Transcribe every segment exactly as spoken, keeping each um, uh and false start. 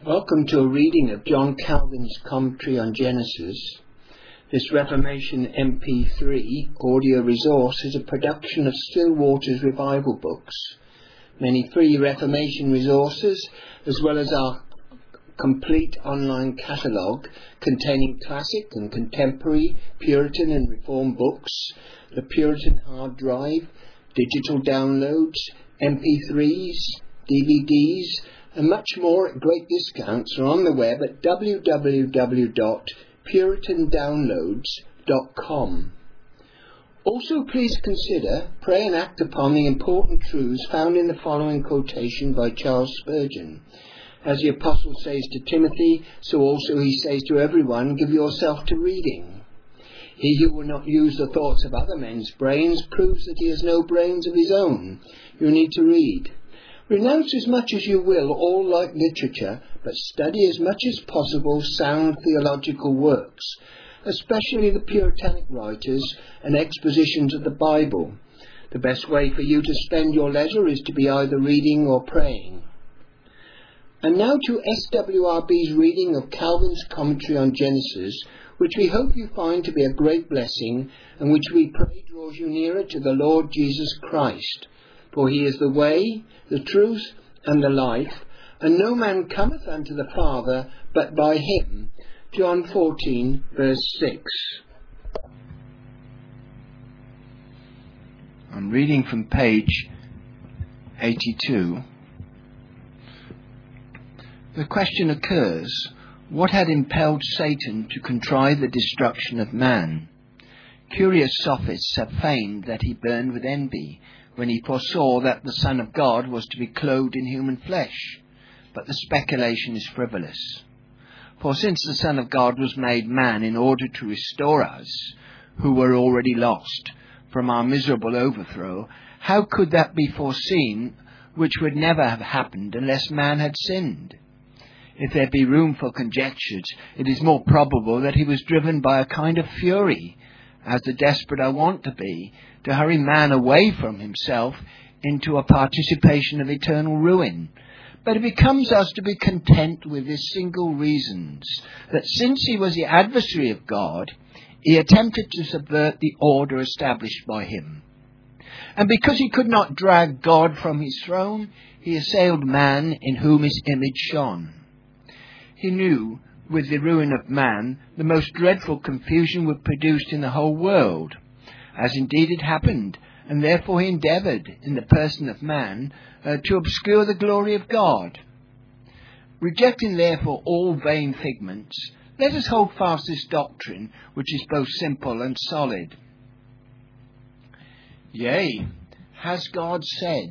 Welcome to a reading of John Calvin's commentary on Genesis. This Reformation M P three audio resource is a production of Still Waters Revival Books. Many free Reformation resources, as well as our complete online catalogue containing classic and contemporary Puritan and Reform books, the Puritan hard drive, digital downloads, M P threes, D V Ds, and much more at great discounts are on the web at w w w dot puritan downloads dot com. Also, please consider, pray and act upon the important truths found in the following quotation by Charles Spurgeon. As the Apostle says to Timothy, so also he says to everyone, give yourself to reading. He who will not use the thoughts of other men's brains proves that he has no brains of his own. You need to read. Renounce as much as you will all light literature, but study as much as possible sound theological works, especially the Puritanic writers and expositions of the Bible. The best way for you to spend your leisure is to be either reading or praying. And now to S W R B's reading of Calvin's commentary on Genesis, which we hope you find to be a great blessing, and which we pray draws you nearer to the Lord Jesus Christ. For he is the way, the truth, and the life, and no man cometh unto the Father but by him. John fourteen, verse six. I'm reading from page eighty-two. The question occurs, what had impelled Satan to contrive the destruction of man? Curious sophists have feigned that he burned with envy when he foresaw that the Son of God was to be clothed in human flesh. But the speculation is frivolous. For since the Son of God was made man in order to restore us, who were already lost, from our miserable overthrow, how could that be foreseen which would never have happened unless man had sinned? If there be room for conjectures, it is more probable that he was driven by a kind of fury, as the desperate are wont to be, to hurry man away from himself into a participation of eternal ruin. But it becomes us to be content with this single reason, that since he was the adversary of God, he attempted to subvert the order established by him. And because he could not drag God from his throne, he assailed man in whom his image shone. He knew, with the ruin of man, the most dreadful confusion would produce in the whole world, as indeed it happened, and therefore he endeavoured, in the person of man, uh, to obscure the glory of God. Rejecting therefore all vain figments, let us hold fast this doctrine, which is both simple and solid. Yea, has God said?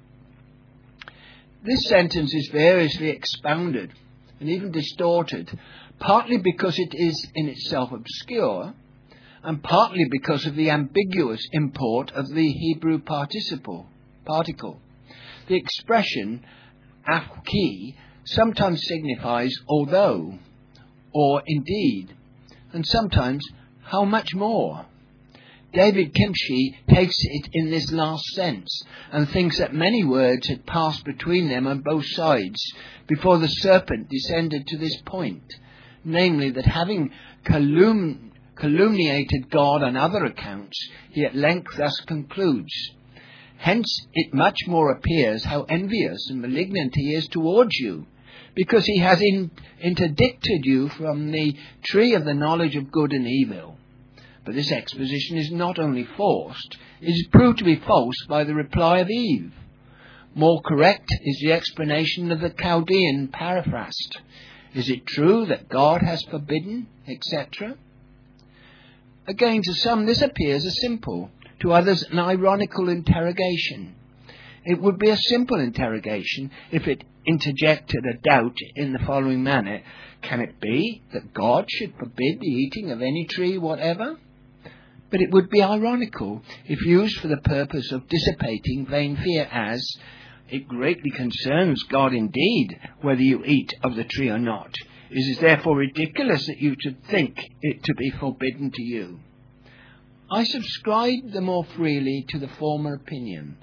This sentence is variously expounded and even distorted, partly because it is in itself obscure, and partly because of the ambiguous import of the Hebrew participle, particle. The expression afki sometimes signifies although, or indeed, and sometimes how much more. David Kimchi takes it in this last sense, and thinks that many words had passed between them on both sides before the serpent descended to this point, namely that having calum- calumniated God on other accounts, he at length thus concludes, hence it much more appears how envious and malignant he is towards you, because he has in- interdicted you from the tree of the knowledge of good and evil. But this exposition is not only forced, it is proved to be false by the reply of Eve. More correct is the explanation of the Chaldean paraphrast. Is it true that God has forbidden, et cetera? Again, to some this appears a simple, to others an ironical interrogation. It would be a simple interrogation if it interjected a doubt in the following manner. Can it be that God should forbid the eating of any tree whatever? But it would be ironical if used for the purpose of dissipating vain fear, as it greatly concerns God indeed whether you eat of the tree or not. It is therefore ridiculous that you should think it to be forbidden to you. I subscribe the more freely to the former opinion,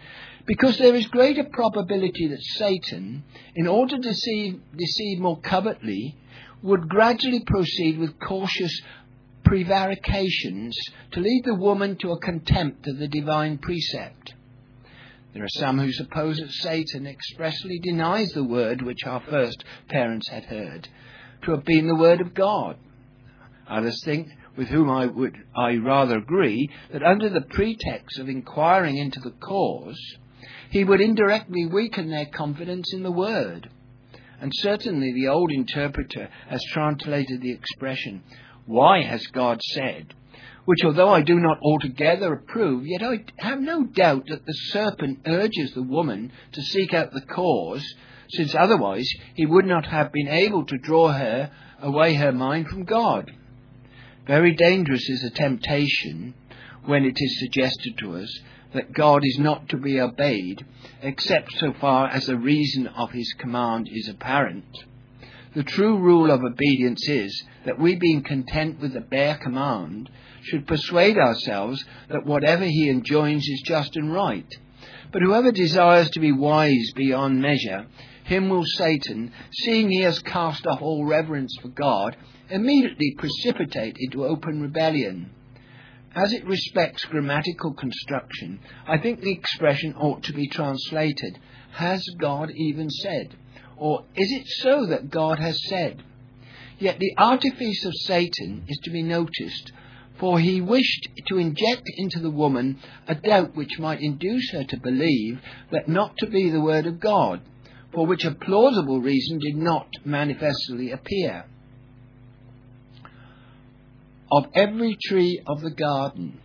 Because there is greater probability that Satan, in order to deceive, deceive more covertly, would gradually proceed with cautious prevarications to lead the woman to a contempt of the divine precept. There are some who suppose that Satan expressly denies the word which our first parents had heard to have been the word of God. Others think, with whom I would I rather agree, that under the pretext of inquiring into the cause, he would indirectly weaken their confidence in the word. And certainly the old interpreter has translated the expression, "Why has God said?" which, although I do not altogether approve, yet I have no doubt that the serpent urges the woman to seek out the cause, since otherwise he would not have been able to draw her away her mind from God. Very dangerous is the temptation when it is suggested to us that God is not to be obeyed, except so far as the reason of his command is apparent. The true rule of obedience is that we, being content with the bare command, should persuade ourselves that whatever he enjoins is just and right. But whoever desires to be wise beyond measure, him will Satan, seeing he has cast off all reverence for God, immediately precipitate into open rebellion. As it respects grammatical construction, I think the expression ought to be translated, "Has God even said?" Or, "Is it so that God has said?" Yet the artifice of Satan is to be noticed, for he wished to inject into the woman a doubt which might induce her to believe that not to be the word of God, for which a plausible reason did not manifestly appear. Of every tree of the garden.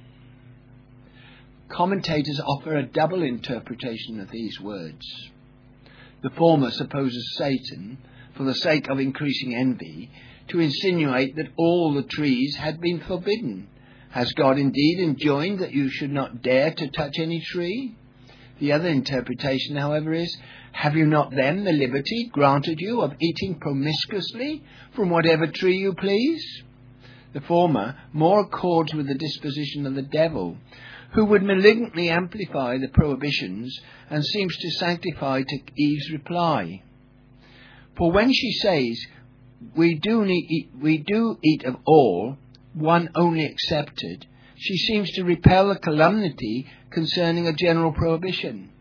Commentators offer a double interpretation of these words. The former supposes Satan, for the sake of increasing envy, to insinuate that all the trees had been forbidden. Has God indeed enjoined that you should not dare to touch any tree? The other interpretation, however, is, have you not then the liberty granted you of eating promiscuously from whatever tree you please? The former more accords with the disposition of the devil, who would malignantly amplify the prohibitions and seems to sanctify to Eve's reply. For when she says, we do, eat, we do eat of all, one only excepted, she seems to repel the calumny concerning a general prohibition.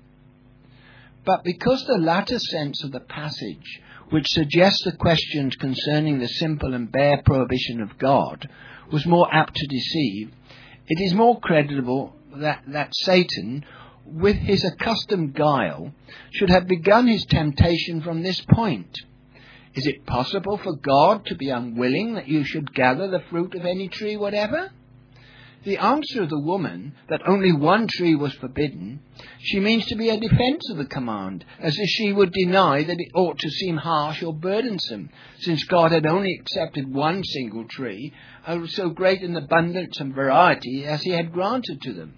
But because the latter sense of the passage, which suggests the questions concerning the simple and bare prohibition of God, was more apt to deceive, it is more credible that, that Satan, with his accustomed guile, should have begun his temptation from this point. Is it possible for God to be unwilling that you should gather the fruit of any tree whatever? The answer of the woman, that only one tree was forbidden, she means to be a defence of the command, as if she would deny that it ought to seem harsh or burdensome, since God had only accepted one single tree, of so great an abundance and variety as he had granted to them.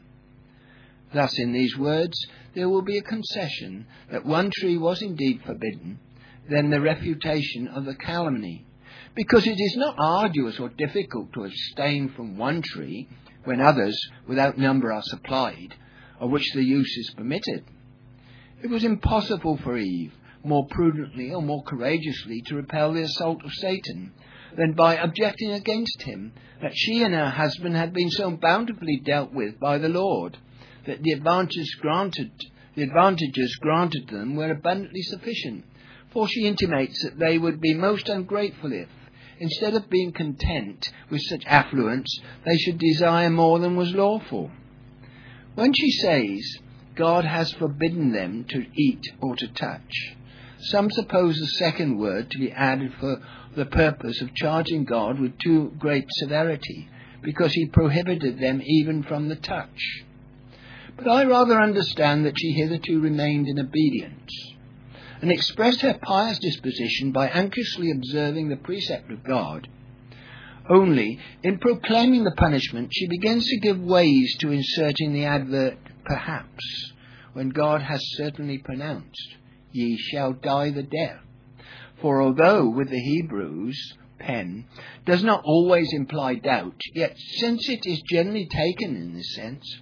Thus, in these words, there will be a concession that one tree was indeed forbidden, then the refutation of the calumny, because it is not arduous or difficult to abstain from one tree when others without number are supplied, of which the use is permitted. It was impossible for Eve, more prudently or more courageously, to repel the assault of Satan than by objecting against him that she and her husband had been so bountifully dealt with by the Lord, that the advantages granted, the advantages granted them were abundantly sufficient. For she intimates that they would be most ungrateful if, instead of being content with such affluence, they should desire more than was lawful. When she says, God has forbidden them to eat or to touch, some suppose the second word to be added for the purpose of charging God with too great severity, because he prohibited them even from the touch. But I rather understand that she hitherto remained in obedience, and expressed her pious disposition by anxiously observing the precept of God. Only, in proclaiming the punishment, she begins to give ways to inserting the adverb perhaps, when God has certainly pronounced, ye shall die the death. For although with the Hebrews, pen, does not always imply doubt, yet since it is generally taken in this sense,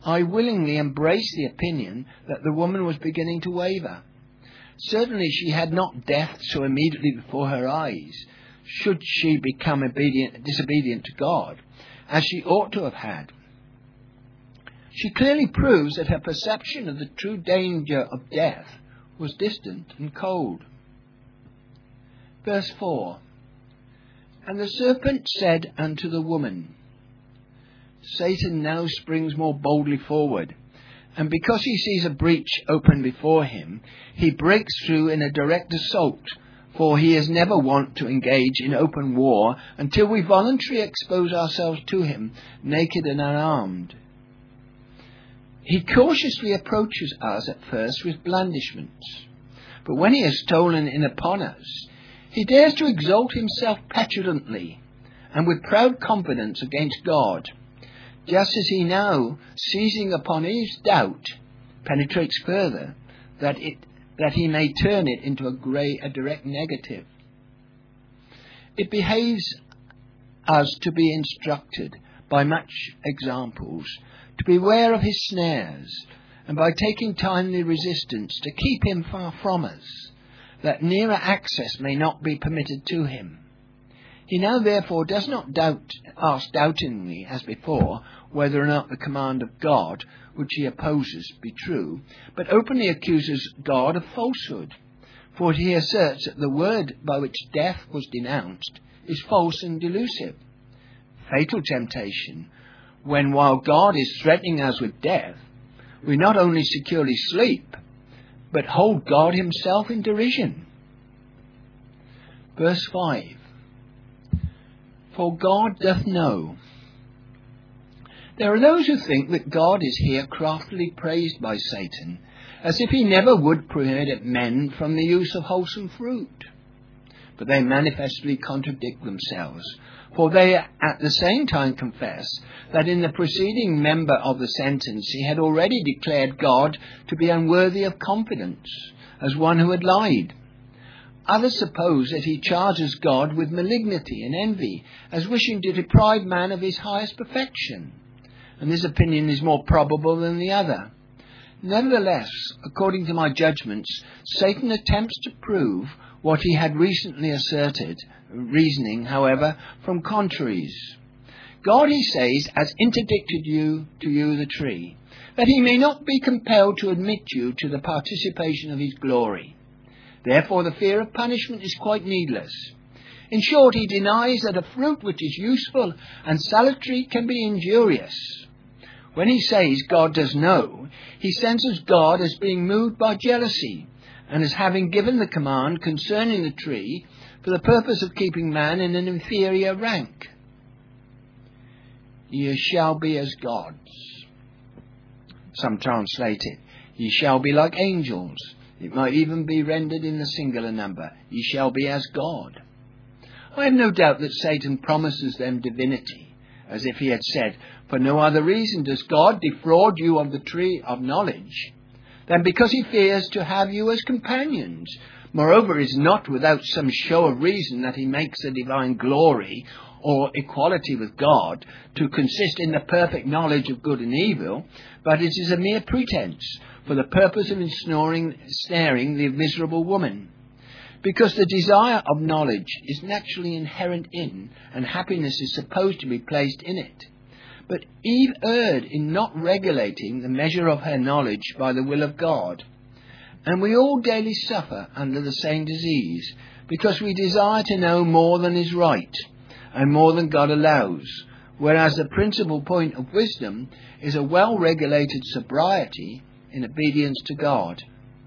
I willingly embraced the opinion that the woman was beginning to waver. Certainly she had not death so immediately before her eyes, should she become obedient, disobedient to God, as she ought to have had. She clearly proves that her perception of the true danger of death was distant and cold. Verse four. And the serpent said unto the woman. Satan now springs more boldly forward, and because he sees a breach open before him, he breaks through in a direct assault, for he is never wont to engage in open war until we voluntarily expose ourselves to him, naked and unarmed. He cautiously approaches us at first with blandishments, but when he has stolen in upon us, he dares to exalt himself petulantly and with proud confidence against God, just as he now, seizing upon Eve's doubt, penetrates further, that it that he may turn it into a, grey, a direct negative. It behaves us to be instructed by much examples, to beware of his snares, and by taking timely resistance to keep him far from us, that nearer access may not be permitted to him. He now therefore does not doubt, ask doubtingly as before, whether or not the command of God, which he opposes, be true, but openly accuses God of falsehood. For he asserts that the word by which death was denounced is false and delusive. Fatal temptation, when while God is threatening us with death, we not only securely sleep, but hold God himself in derision. Verse five. For God doth know. There are those who think that God is here craftily praised by Satan, as if he never would prohibit men from the use of wholesome fruit. But they manifestly contradict themselves, for they at the same time confess that in the preceding member of the sentence he had already declared God to be unworthy of confidence, as one who had lied. Others suppose that he charges God with malignity and envy, as wishing to deprive man of his highest perfection. And this opinion is more probable than the other. Nevertheless, according to my judgments, Satan attempts to prove what he had recently asserted, reasoning, however, from contraries. God, he says, has interdicted you to you the tree, that he may not be compelled to admit you to the participation of his glory. Therefore the fear of punishment is quite needless. In short, he denies that a fruit which is useful and salutary can be injurious. When he says God does know, he censures God as being moved by jealousy, and as having given the command concerning the tree for the purpose of keeping man in an inferior rank. Ye shall be as gods. Some translate it, ye shall be like angels. It might even be rendered in the singular number, ye shall be as God. I have no doubt that Satan promises them divinity, as if he had said, for no other reason does God defraud you of the tree of knowledge than because he fears to have you as companions. Moreover, it is not without some show of reason that he makes the divine glory or equality with God to consist in the perfect knowledge of good and evil, but it is a mere pretense for the purpose of ensnaring, snaring the miserable woman. Because the desire of knowledge is naturally inherent in, and happiness is supposed to be placed in it. But Eve erred in not regulating the measure of her knowledge by the will of God. And we all daily suffer under the same disease, because we desire to know more than is right, and more than God allows, whereas the principal point of wisdom is a well-regulated sobriety in obedience to God.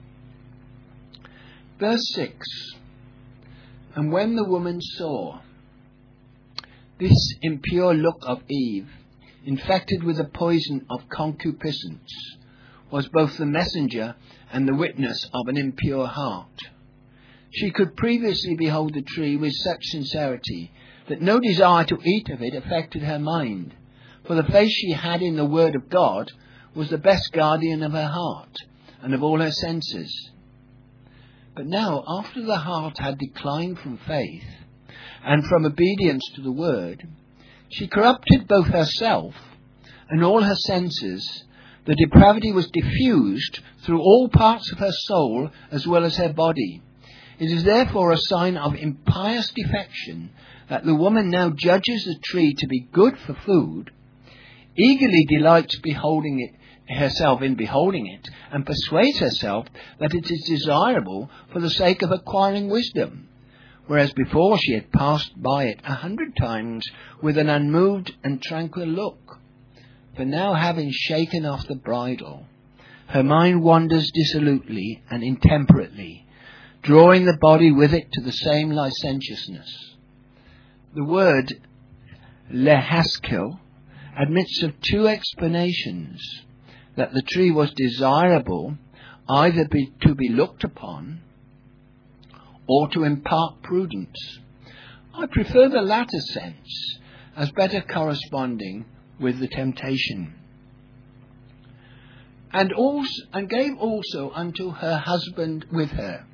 Verse six. And when the woman saw this impure look of Eve, infected with the poison of concupiscence, was both the messenger and the witness of an impure heart. She could previously behold the tree with such sincerity that no desire to eat of it affected her mind, for the faith she had in the word of God was the best guardian of her heart and of all her senses. But now, after the heart had declined from faith and from obedience to the word, she corrupted both herself and all her senses, The depravity was diffused through all parts of her soul as well as her body. It is therefore a sign of impious defection that the woman now judges the tree to be good for food, eagerly delights beholding it herself in beholding it, and persuades herself that it is desirable for the sake of acquiring wisdom, whereas before she had passed by it a hundred times with an unmoved and tranquil look. For now, having shaken off the bridle, her mind wanders dissolutely and intemperately, drawing the body with it to the same licentiousness. The word lehaskel admits of two explanations: that the tree was desirable either be, to be looked upon or to impart prudence. I prefer the latter sense as better corresponding with the temptation. And also, and gave also unto her husband with her.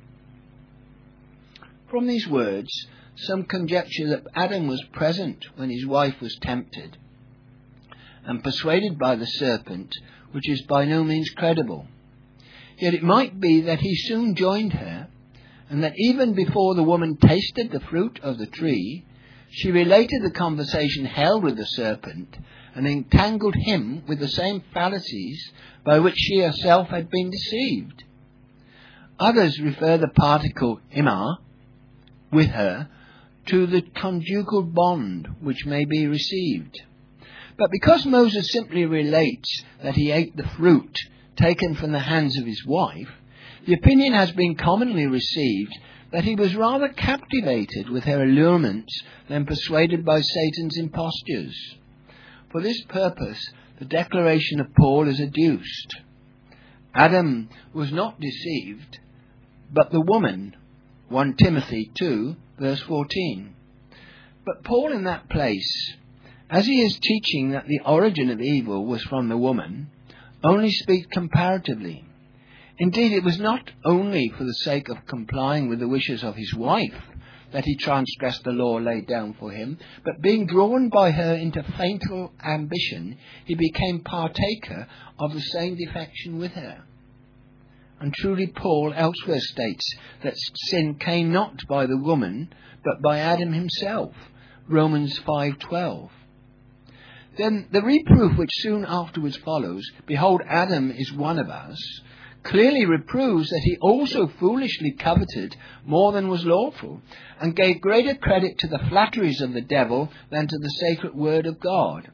From these words, some conjecture that Adam was present when his wife was tempted and persuaded by the serpent, which is by no means credible. Yet it might be that he soon joined her, and that even before the woman tasted the fruit of the tree, she related the conversation held with the serpent, and entangled him with the same fallacies by which she herself had been deceived. Others refer the particle imar, with her, to the conjugal bond which may be received. But because Moses simply relates that he ate the fruit taken from the hands of his wife, the opinion has been commonly received that he was rather captivated with her allurements than persuaded by Satan's impostures. For this purpose, the declaration of Paul is adduced. Adam was not deceived, but the woman, First Timothy two, verse fourteen. But Paul in that place, as he is teaching that the origin of evil was from the woman, only speaks comparatively. Indeed, it was not only for the sake of complying with the wishes of his wife that he transgressed the law laid down for him, but being drawn by her into fatal ambition, he became partaker of the same defection with her. And truly Paul elsewhere states that sin came not by the woman, but by Adam himself, Romans five twelve. Then the reproof which soon afterwards follows, behold, Adam is one of us, clearly reproves that he also foolishly coveted more than was lawful, and gave greater credit to the flatteries of the devil than to the sacred word of God.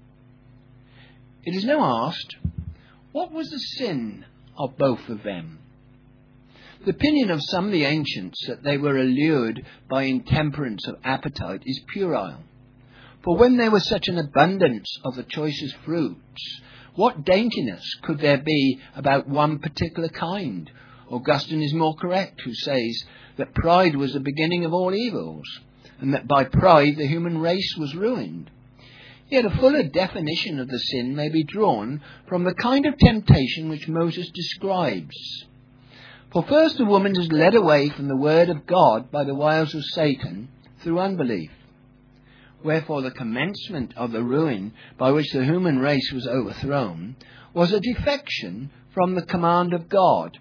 It is now asked, what was the sin of both of them? The opinion of some of the ancients that they were allured by intemperance of appetite is puerile. For when there was such an abundance of the choicest fruits, what daintiness could there be about one particular kind? Augustine is more correct, who says that pride was the beginning of all evils, and that by pride the human race was ruined. Yet a fuller definition of the sin may be drawn from the kind of temptation which Moses describes. For first the woman is led away from the word of God by the wiles of Satan through unbelief. Wherefore the commencement of the ruin by which the human race was overthrown was a defection from the command of God.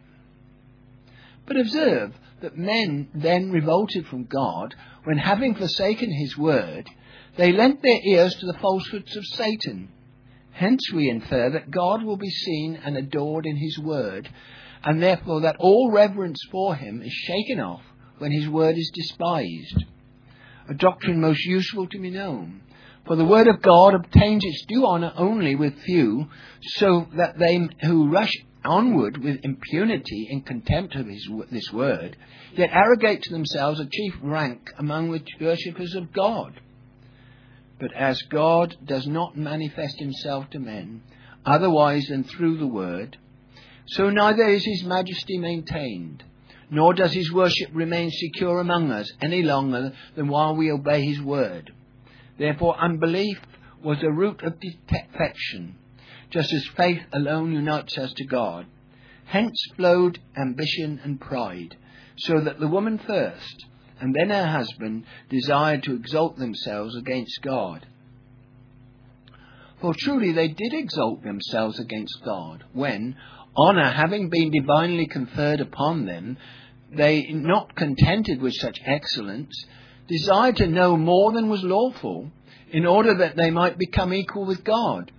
But observe that men then revolted from God when, having forsaken his word, they lent their ears to the falsehoods of Satan. Hence we infer that God will be seen and adored in his word, and therefore that all reverence for him is shaken off when his word is despised. A doctrine most useful to be known. For the word of God obtains its due honour only with few, so that they who rush onward with impunity in contempt of his, this word, yet arrogate to themselves a chief rank among the worshippers of God. But as God does not manifest himself to men otherwise than through the word, so neither is his majesty maintained, nor does his worship remain secure among us any longer than while we obey his word. Therefore unbelief was the root of defection, just as faith alone unites us to God. Hence flowed ambition and pride, so that the woman first, and then her husband, desired to exalt themselves against God. For truly they did exalt themselves against God, when, honour having been divinely conferred upon them, they, not contented with such excellence, desired to know more than was lawful, in order that they might become equal with God.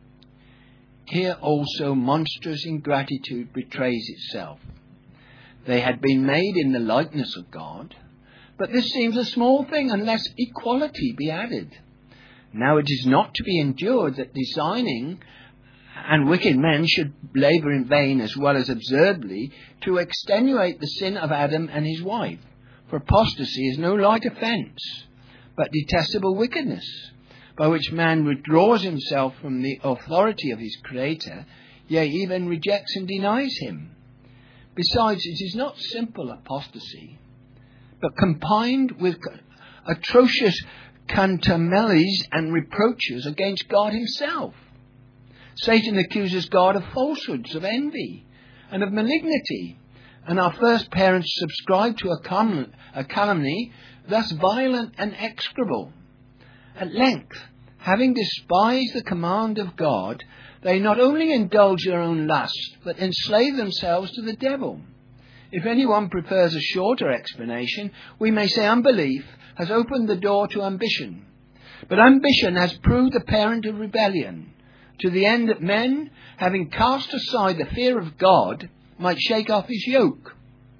Here also monstrous ingratitude betrays itself. They had been made in the likeness of God, but this seems a small thing unless equality be added. Now it is not to be endured that designing and wicked men should labour in vain as well as absurdly to extenuate the sin of Adam and his wife. For apostasy is no light offence, but detestable wickedness, by which man withdraws himself from the authority of his Creator, yea, even rejects and denies him. Besides, it is not simple apostasy, but combined with atrocious contumelies and reproaches against God himself. Satan accuses God of falsehoods, of envy, and of malignity, and our first parents subscribed to a, calum- a calumny thus violent and execrable. At length, having despised the command of God, they not only indulge their own lust, but enslave themselves to the devil. If anyone prefers a shorter explanation, we may say unbelief has opened the door to ambition. But ambition has proved the parent of rebellion, to the end that men, having cast aside the fear of God, might shake off his yoke.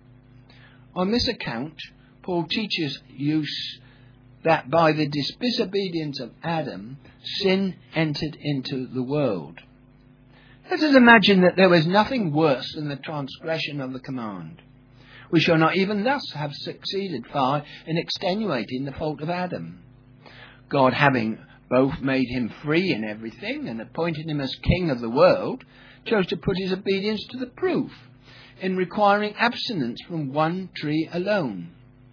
On this account, Paul teaches use that by the disobedience of Adam, sin entered into the world. Let us imagine that there was nothing worse than the transgression of the command. We shall not even thus have succeeded far in extenuating the fault of Adam. God, having both made him free in everything and appointed him as king of the world, chose to put his obedience to the proof in requiring abstinence from one tree alone.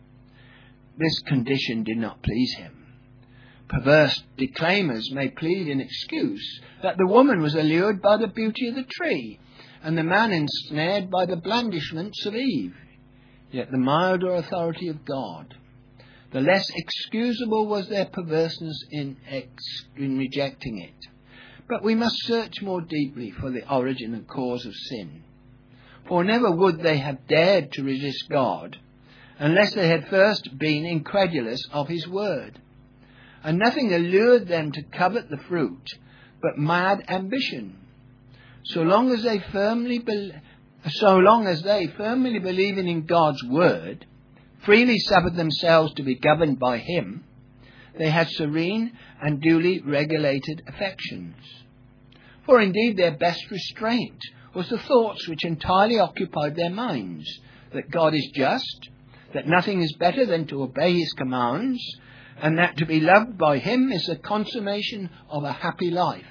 This condition did not please him. Perverse declaimers may plead in excuse that the woman was allured by the beauty of the tree, and the man ensnared by the blandishments of Eve. Yet the milder authority of God, the less excusable was their perverseness in, ex- in rejecting it. But we must search more deeply for the origin and cause of sin. For never would they have dared to resist God unless they had first been incredulous of his word. And nothing allured them to covet the fruit but mad ambition. So long as they firmly be- so long as they firmly believing in God's word, freely suffered themselves to be governed by him, they had serene and duly regulated affections. For indeed their best restraint was the thoughts which entirely occupied their minds, that God is just, that nothing is better than to obey his commands, and that to be loved by him is the consummation of a happy life.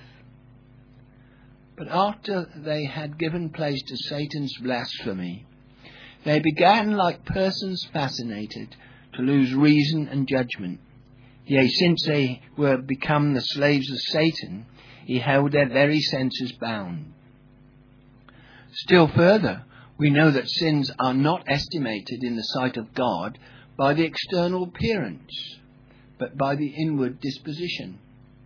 But after they had given place to Satan's blasphemy, they began, like persons fascinated, to lose reason and judgment. Yea, since they were become the slaves of Satan, he held their very senses bound. Still further, we know that sins are not estimated in the sight of God by the external appearance, but by the inward disposition.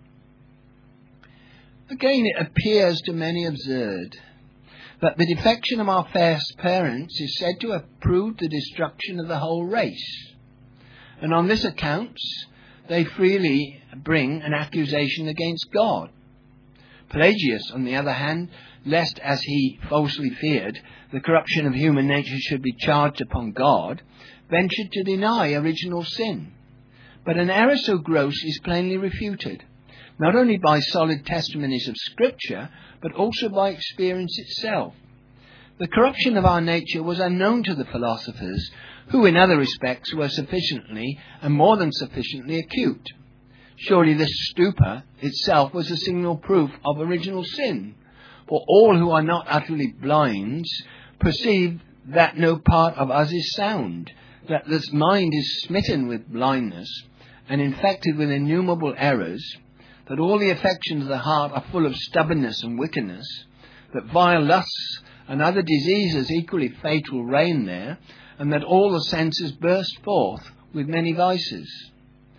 Again, it appears to many absurd that the defection of our first parents is said to have proved the destruction of the whole race. And on this account, they freely bring an accusation against God. Pelagius, on the other hand, lest, as he falsely feared, the corruption of human nature should be charged upon God, ventured to deny original sin. But an error so gross is plainly refuted, not only by solid testimonies of Scripture, but also by experience itself. The corruption of our nature was unknown to the philosophers, who in other respects were sufficiently and more than sufficiently acute. Surely this stupor itself was a signal proof of original sin, for all who are not utterly blind perceive that no part of us is sound, that this mind is smitten with blindness and infected with innumerable errors, that all the affections of the heart are full of stubbornness and wickedness, that vile lusts and other diseases equally fatal reign there, and that all the senses burst forth with many vices.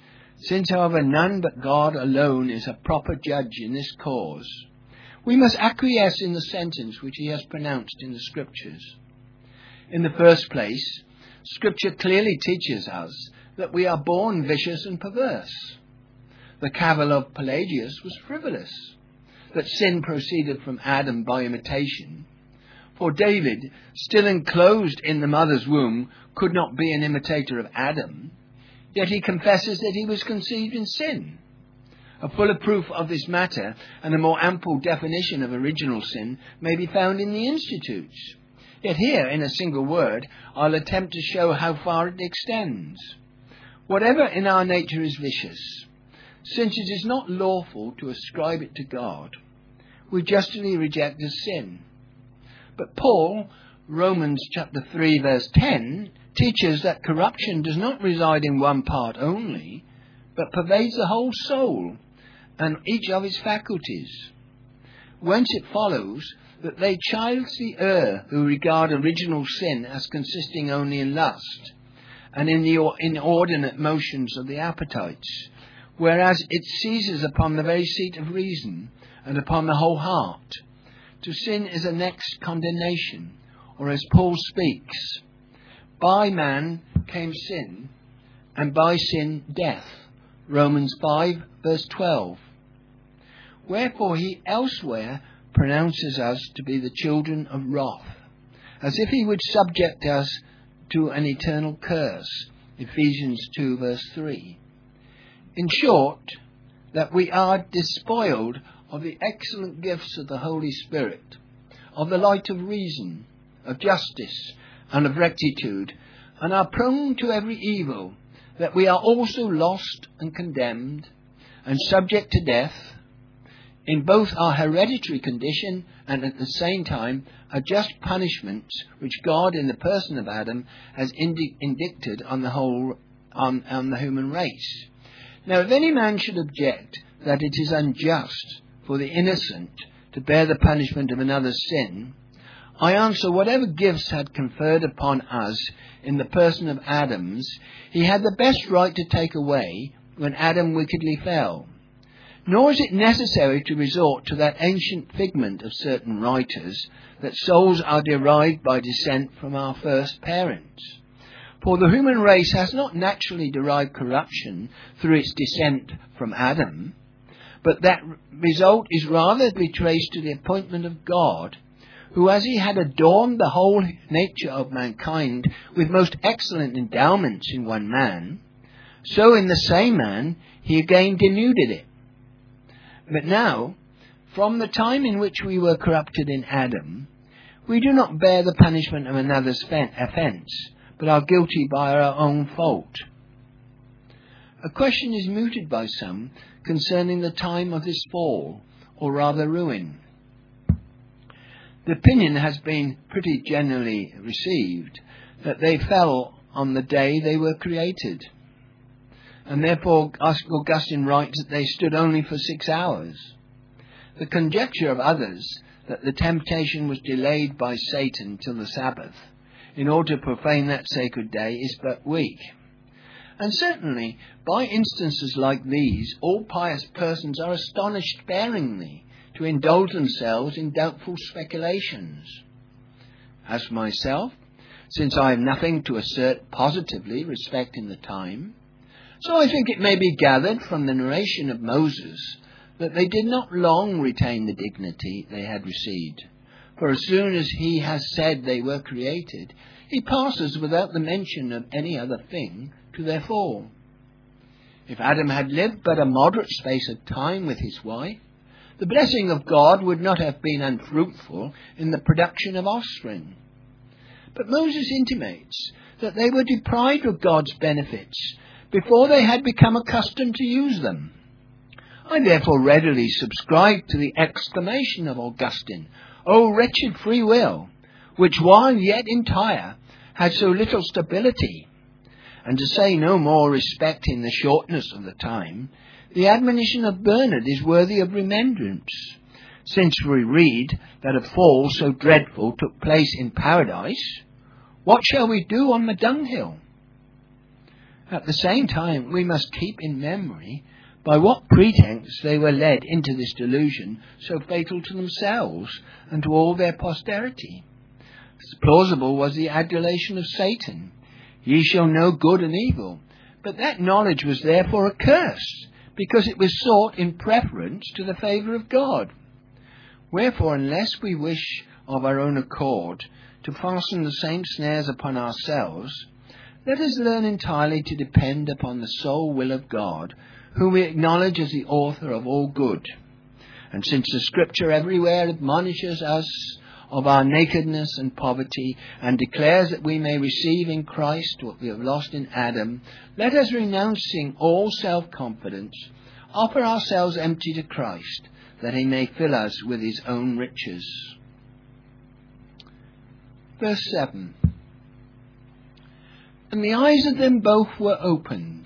Since, however, none but God alone is a proper judge in this cause, we must acquiesce in the sentence which he has pronounced in the Scriptures. In the first place, Scripture clearly teaches us that we are born vicious and perverse. The cavil of Pelagius was frivolous, that sin proceeded from Adam by imitation. For David, still enclosed in the mother's womb, could not be an imitator of Adam, yet he confesses that he was conceived in sin. A fuller proof of this matter and a more ample definition of original sin may be found in the Institutes. Yet here, in a single word, I'll attempt to show how far it extends. Whatever in our nature is vicious, since it is not lawful to ascribe it to God, we justly reject as sin. But Paul, Romans chapter three verse ten, teaches that corruption does not reside in one part only, but pervades the whole soul and each of its faculties. Whence it follows that they childishly err who regard original sin as consisting only in lust and in the inordinate motions of the appetites, whereas it seizes upon the very seat of reason and upon the whole heart. To sin is a next condemnation, or as Paul speaks, by man came sin, and by sin death. Romans five verse twelve. Wherefore he elsewhere pronounces us to be the children of wrath, as if he would subject us to an eternal curse. Ephesians two verse three. In short, that we are despoiled of the excellent gifts of the Holy Spirit, of the light of reason, of justice, and of rectitude, and are prone to every evil, that we are also lost and condemned, and subject to death, in both our hereditary condition and at the same time a just punishment which God in the person of Adam has indi- indicted on the whole on, on the human race. Now, if any man should object that it is unjust for the innocent to bear the punishment of another's sin, I answer, whatever gifts had conferred upon us in the person of Adam's, he had the best right to take away when Adam wickedly fell. Nor is it necessary to resort to that ancient figment of certain writers that souls are derived by descent from our first parents. For the human race has not naturally derived corruption through its descent from Adam, but that result is rather to be traced to the appointment of God, who, as he had adorned the whole nature of mankind with most excellent endowments in one man, so in the same man he again denuded it. But now, from the time in which we were corrupted in Adam, we do not bear the punishment of another's offence, but are guilty by our own fault. A question is mooted by some concerning the time of this fall, or rather ruin. The opinion has been pretty generally received that they fell on the day they were created, and therefore Augustine writes that they stood only for six hours. The conjecture of others that the temptation was delayed by Satan till the Sabbath in order to profane that sacred day is but weak. And certainly, by instances like these, all pious persons are astonished sparingly to indulge themselves in doubtful speculations. As for myself, since I have nothing to assert positively respecting the time, so I think it may be gathered from the narration of Moses that they did not long retain the dignity they had received. For as soon as he has said they were created, he passes without the mention of any other thing to their fall. If Adam had lived but a moderate space of time with his wife, the blessing of God would not have been unfruitful in the production of offspring. But Moses intimates that they were deprived of God's benefits before they had become accustomed to use them. I therefore readily subscribe to the exclamation of Augustine, O wretched free will, which while yet entire had so little stability. And to say no more respecting the shortness of the time, the admonition of Bernard is worthy of remembrance, since we read that a fall so dreadful took place in paradise. What shall we do on the dunghill? At the same time, we must keep in memory by what pretense they were led into this delusion so fatal to themselves and to all their posterity. Plausible was the adulation of Satan. Ye shall know good and evil. But that knowledge was therefore a curse, because it was sought in preference to the favour of God. Wherefore, unless we wish of our own accord to fasten the same snares upon ourselves, let us learn entirely to depend upon the sole will of God, whom we acknowledge as the author of all good. And since the Scripture everywhere admonishes us of our nakedness and poverty, and declares that we may receive in Christ what we have lost in Adam, let us, renouncing all self-confidence, offer ourselves empty to Christ, that he may fill us with his own riches. Verse seven. And the eyes of them both were opened.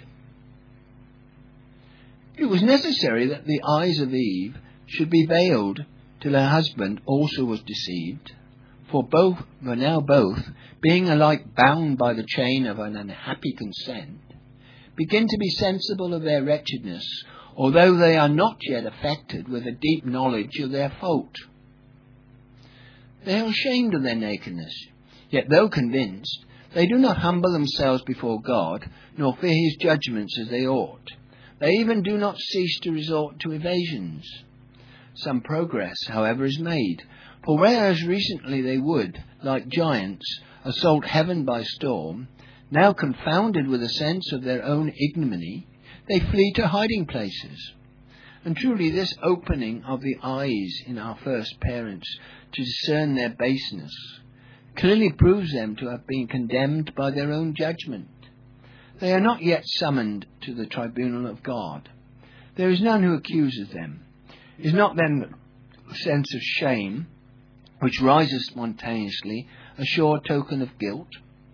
It was necessary that the eyes of Eve should be veiled till her husband also was deceived, for both were now both, being alike bound by the chain of an unhappy consent, begin to be sensible of their wretchedness, although they are not yet affected with a deep knowledge of their fault. They are ashamed of their nakedness, yet though convinced, they do not humble themselves before God, nor fear his judgments as they ought. They even do not cease to resort to evasions. Some progress, however, is made, for whereas recently they would, like giants, assault heaven by storm, now confounded with a sense of their own ignominy, they flee to hiding places. And truly this opening of the eyes in our first parents to discern their baseness clearly proves them to have been condemned by their own judgment. They are not yet summoned to the tribunal of God. There is none who accuses them. Is not then the sense of shame, which rises spontaneously, a sure token of guilt?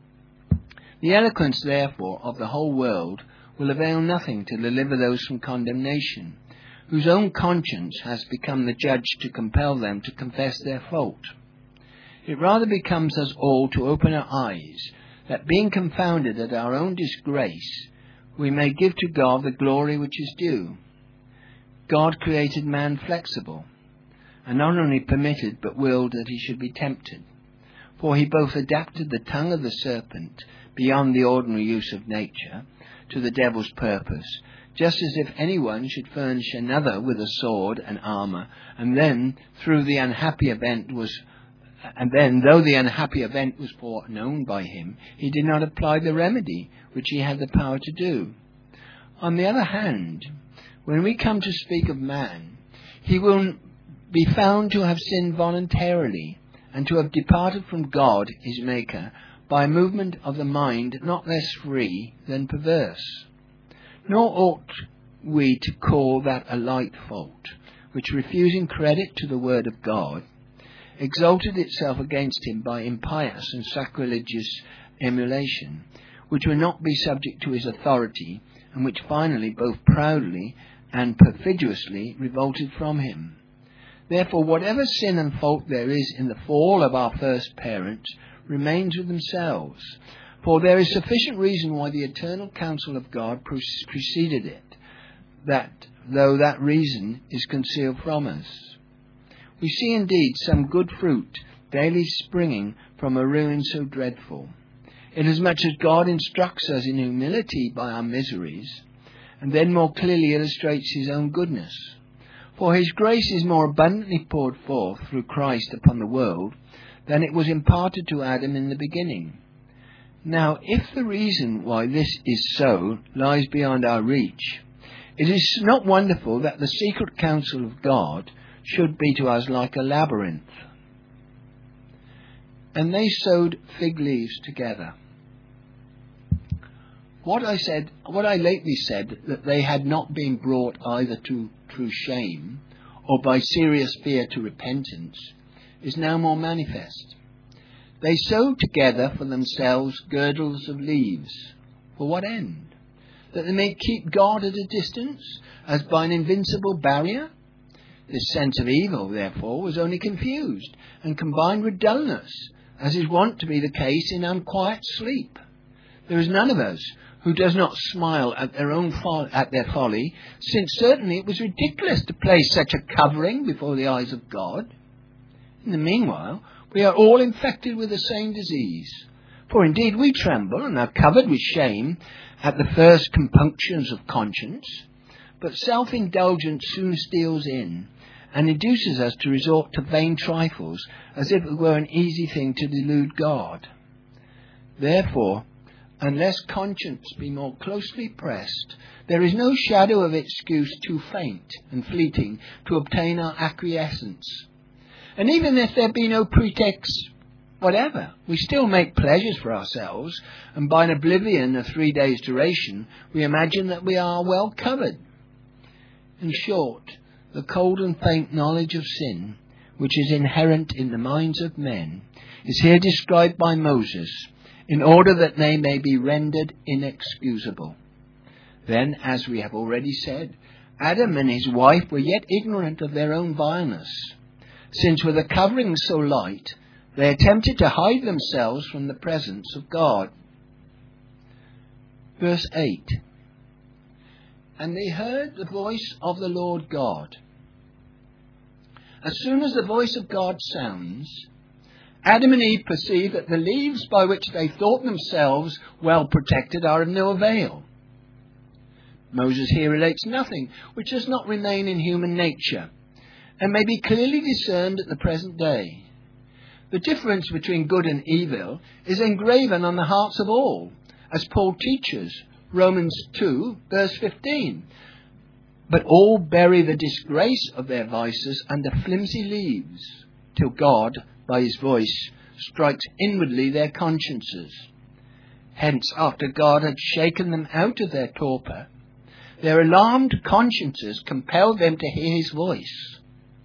The eloquence, therefore, of the whole world will avail nothing to deliver those from condemnation, whose own conscience has become the judge to compel them to confess their fault. It rather becomes us all to open our eyes, that being confounded at our own disgrace, we may give to God the glory which is due. God created man flexible, and not only permitted but willed that he should be tempted. For he both adapted the tongue of the serpent beyond the ordinary use of nature to the devil's purpose, just as if anyone should furnish another with a sword and armour, and then through the unhappy event was and then though the unhappy event was foreknown by him, he did not apply the remedy which he had the power to do. On the other hand, when we come to speak of man, he will be found to have sinned voluntarily, and to have departed from God, his Maker, by a movement of the mind not less free than perverse. Nor ought we to call that a light fault, which, refusing credit to the word of God, exalted itself against him by impious and sacrilegious emulation, which will not be subject to his authority, and which finally both proudly and perfidiously revolted from him. Therefore, whatever sin and fault there is in the fall of our first parents remains with themselves, for there is sufficient reason why the eternal counsel of God preceded it, that though that reason is concealed from us. We see indeed some good fruit daily springing from a ruin so dreadful, inasmuch as God instructs us in humility by our miseries, and then more clearly illustrates his own goodness. For his grace is more abundantly poured forth through Christ upon the world than it was imparted to Adam in the beginning. Now, if the reason why this is so lies beyond our reach, it is not wonderful that the secret counsel of God should be to us like a labyrinth. And they sewed fig leaves together. What I said, what I lately said, that they had not been brought either to through shame or by serious fear to repentance, is now more manifest. They sewed together for themselves girdles of leaves. For what end? That they may keep God at a distance, as by an invincible barrier? This sense of evil, therefore, was only confused and combined with dullness, as is wont to be the case in unquiet sleep. There is none of us who does not smile at their own fo- at their folly, since certainly it was ridiculous to place such a covering before the eyes of God. In the meanwhile, we are all infected with the same disease. For indeed we tremble and are covered with shame at the first compunctions of conscience, but self-indulgence soon steals in and induces us to resort to vain trifles as if it were an easy thing to delude God. Therefore, unless conscience be more closely pressed, there is no shadow of excuse too faint and fleeting to obtain our acquiescence. And even if there be no pretext whatever, we still make pleasures for ourselves, and by an oblivion of three days' duration, we imagine that we are well covered. In short, the cold and faint knowledge of sin, which is inherent in the minds of men, is here described by Moses, in order that they may be rendered inexcusable. Then, as we have already said, Adam and his wife were yet ignorant of their own vileness, since with a covering so light, they attempted to hide themselves from the presence of God. Verse eight. And they heard the voice of the Lord God. As soon as the voice of God sounds, Adam and Eve perceive that the leaves by which they thought themselves well protected are of no avail. Moses here relates nothing which does not remain in human nature, and may be clearly discerned at the present day. The difference between good and evil is engraven on the hearts of all, as Paul teaches, Romans two, verse fifteen. But all bury the disgrace of their vices under flimsy leaves, till God, by his voice, strikes inwardly their consciences. Hence, after God had shaken them out of their torpor, their alarmed consciences compelled them to hear his voice.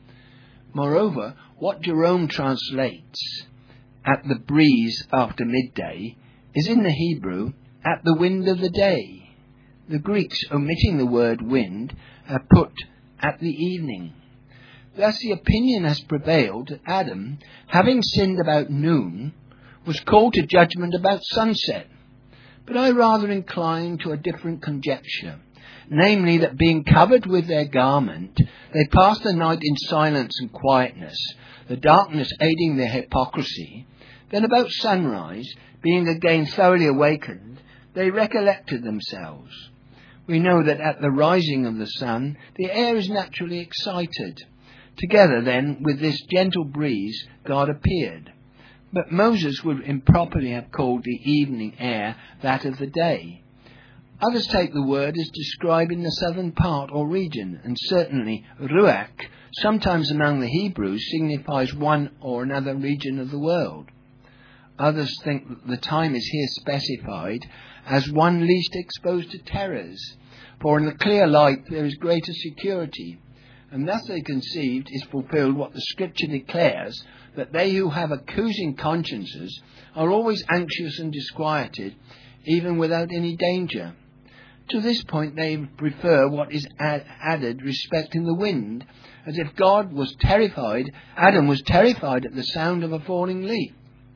Moreover, what Jerome translates, at the breeze after midday, is in the Hebrew, at the wind of the day. The Greeks, omitting the word wind, have put at the evening. Thus the opinion has prevailed that Adam, having sinned about noon, was called to judgment about sunset. But I rather incline to a different conjecture, namely that being covered with their garment, they passed the night in silence and quietness, the darkness aiding their hypocrisy. Then about sunrise, being again thoroughly awakened, they recollected themselves. We know that at the rising of the sun, the air is naturally excited. Together then, with this gentle breeze, God appeared. But Moses would improperly have called the evening air that of the day. Others take the word as describing the southern part or region, and certainly ruach, sometimes among the Hebrews, signifies one or another region of the world. Others think that the time is here specified as one least exposed to terrors, for in the clear light there is greater security, and thus they conceived is fulfilled what the Scripture declares, that they who have accusing consciences are always anxious and disquieted, even without any danger. To this point they prefer what is ad- added respecting the wind, as if God was terrified, Adam was terrified at the sound of a falling leaf.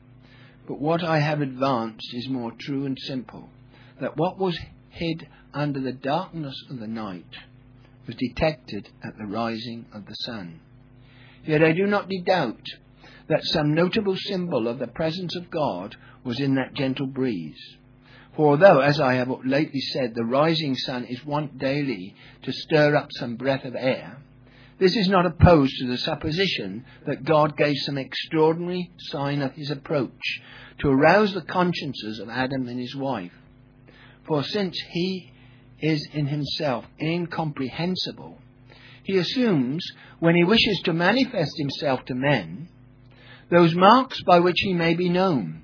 But what I have advanced is more true and simple, that what was hid under the darkness of the night was detected at the rising of the sun. Yet I do not doubt that some notable symbol of the presence of God was in that gentle breeze. For although, as I have lately said, the rising sun is wont daily to stir up some breath of air, this is not opposed to the supposition that God gave some extraordinary sign of his approach to arouse the consciences of Adam and his wife. For since he is in himself incomprehensible, he assumes, when he wishes to manifest himself to men, those marks by which he may be known.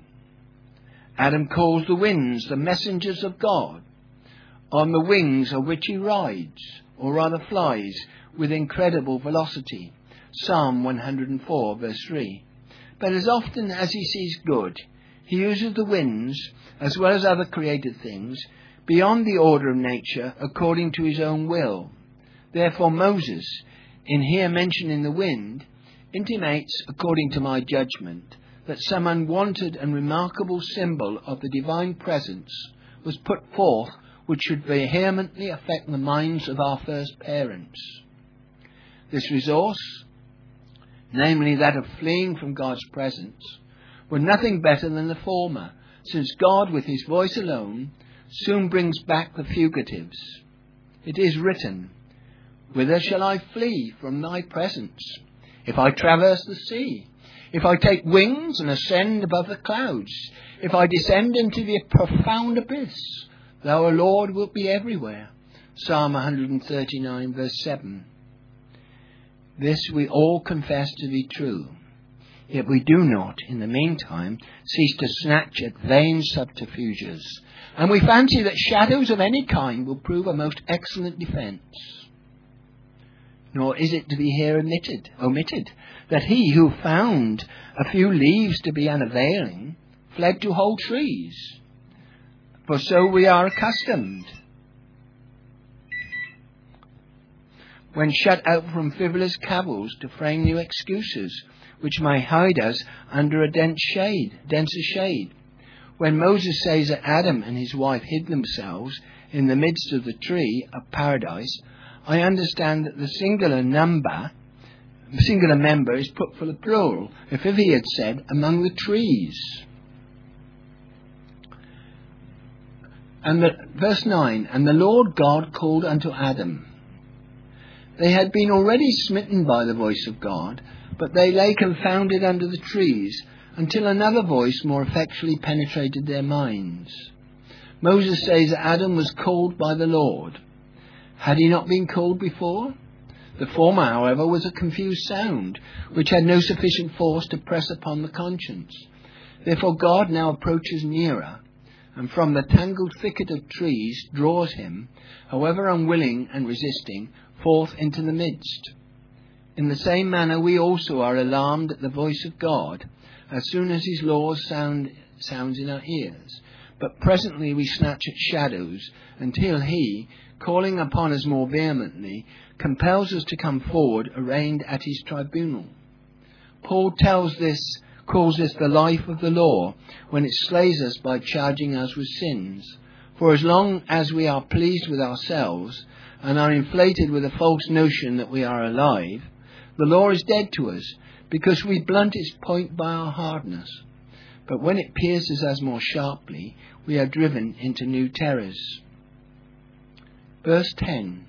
Adam calls the winds the messengers of God, on the wings of which he rides, or rather flies, with incredible velocity. Psalm one hundred four, verse three. But as often as he sees good, he uses the winds, as well as other created things, beyond the order of nature, according to his own will. Therefore Moses, in here mentioning the wind, intimates, according to my judgment, that some unwanted and remarkable symbol of the divine presence was put forth which should vehemently affect the minds of our first parents. This resource, namely that of fleeing from God's presence, were nothing better than the former, since God with his voice alone soon brings back the fugitives. It is written, "Whither shall I flee from thy presence? If I traverse the sea, if I take wings and ascend above the clouds, if I descend into the profound abyss, thou, O Lord, wilt be everywhere." Psalm one thirty-nine, verse seven. This we all confess to be true, yet we do not, in the meantime, cease to snatch at vain subterfuges, and we fancy that shadows of any kind will prove a most excellent defence. Nor is it to be here omitted, omitted that he who found a few leaves to be unavailing fled to whole trees, for so we are accustomed, when shut out from frivolous cavils, to frame new excuses, which may hide us under a dense shade, denser shade. When Moses says that Adam and his wife hid themselves in the midst of the tree of paradise, I understand that the singular number, singular member is put for the plural, if he had said, among the trees. And the, verse nine, "And the Lord God called unto Adam." They had been already smitten by the voice of God, but they lay confounded under the trees, until another voice more effectually penetrated their minds. Moses says that Adam was called by the Lord. Had he not been called before? The former, however, was a confused sound, which had no sufficient force to press upon the conscience. Therefore God now approaches nearer, and from the tangled thicket of trees draws him, however unwilling and resisting, forth into the midst. In the same manner we also are alarmed at the voice of God, as soon as his laws sound sounds in our ears. But presently we snatch at shadows, until he, calling upon us more vehemently, compels us to come forward arraigned at his tribunal. Paul tells this, calls this the life of the law, when it slays us by charging us with sins. For as long as we are pleased with ourselves, and are inflated with a false notion that we are alive, the law is dead to us, because we blunt its point by our hardness. But when it pierces us more sharply, we are driven into new terrors. Verse ten.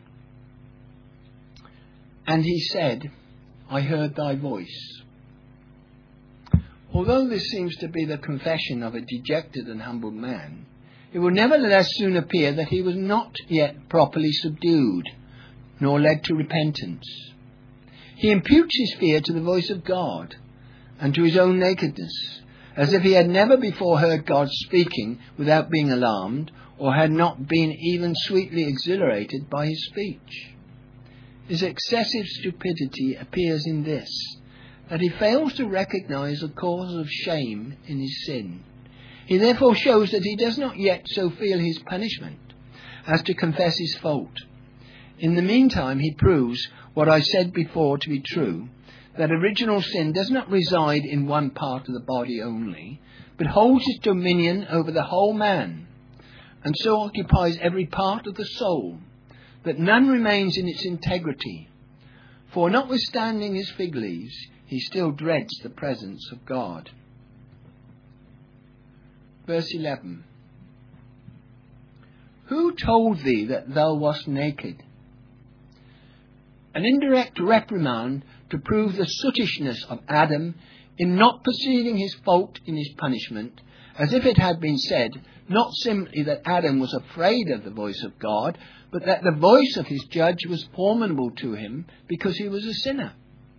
"And he said, I heard thy voice." Although this seems to be the confession of a dejected and humbled man, it will nevertheless soon appear that he was not yet properly subdued, nor led to repentance. He imputes his fear to the voice of God, and to his own nakedness, as if he had never before heard God speaking without being alarmed, or had not been even sweetly exhilarated by his speech. His excessive stupidity appears in this, that he fails to recognize the cause of shame in his sin. He therefore shows that he does not yet so feel his punishment as to confess his fault. In the meantime, he proves what I said before to be true, that original sin does not reside in one part of the body only, but holds its dominion over the whole man, and so occupies every part of the soul, that none remains in its integrity. For notwithstanding his fig leaves, he still dreads the presence of God. Verse eleven. "Who told thee that thou wast naked?" An indirect reprimand to prove the sootishness of Adam in not perceiving his fault in his punishment, as if it had been said, not simply that Adam was afraid of the voice of God, but that the voice of his judge was formidable to him because he was a sinner.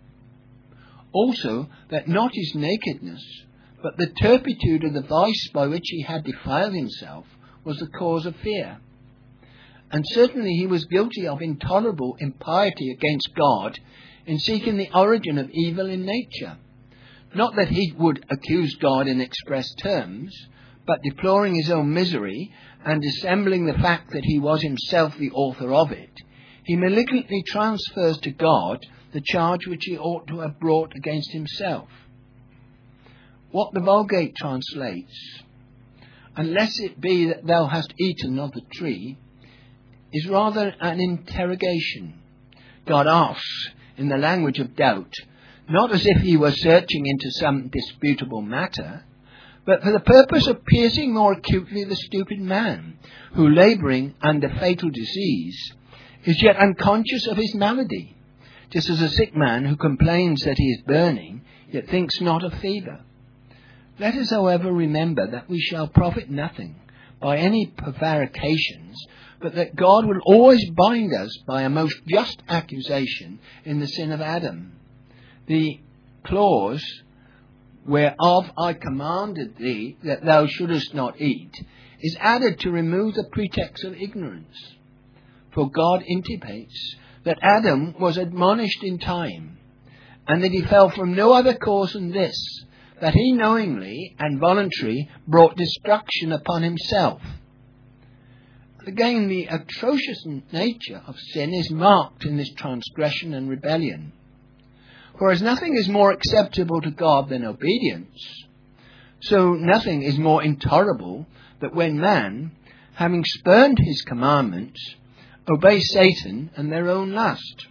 Also, that not his nakedness, but the turpitude of the vice by which he had defiled himself was the cause of fear. And certainly he was guilty of intolerable impiety against God in seeking the origin of evil in nature. Not that he would accuse God in express terms, but deploring his own misery and dissembling the fact that he was himself the author of it, he malignantly transfers to God the charge which he ought to have brought against himself. What the Vulgate translates, unless it be that thou hast eaten of the tree, is rather an interrogation. God asks in the language of doubt, not as if he were searching into some disputable matter, but for the purpose of piercing more acutely the stupid man, who, labouring under fatal disease, is yet unconscious of his malady, just as a sick man who complains that he is burning, yet thinks not of fever. Let us, however, remember that we shall profit nothing by any prevarications, but that God will always bind us by a most just accusation in the sin of Adam. The clause, whereof I commanded thee that thou shouldest not eat, is added to remove the pretext of ignorance. For God intimates that Adam was admonished in time, and that he fell from no other cause than this, that he knowingly and voluntarily brought destruction upon himself. Again, the atrocious nature of sin is marked in this transgression and rebellion. For as nothing is more acceptable to God than obedience, so nothing is more intolerable than when man, having spurned his commandments, obeys Satan and their own lust.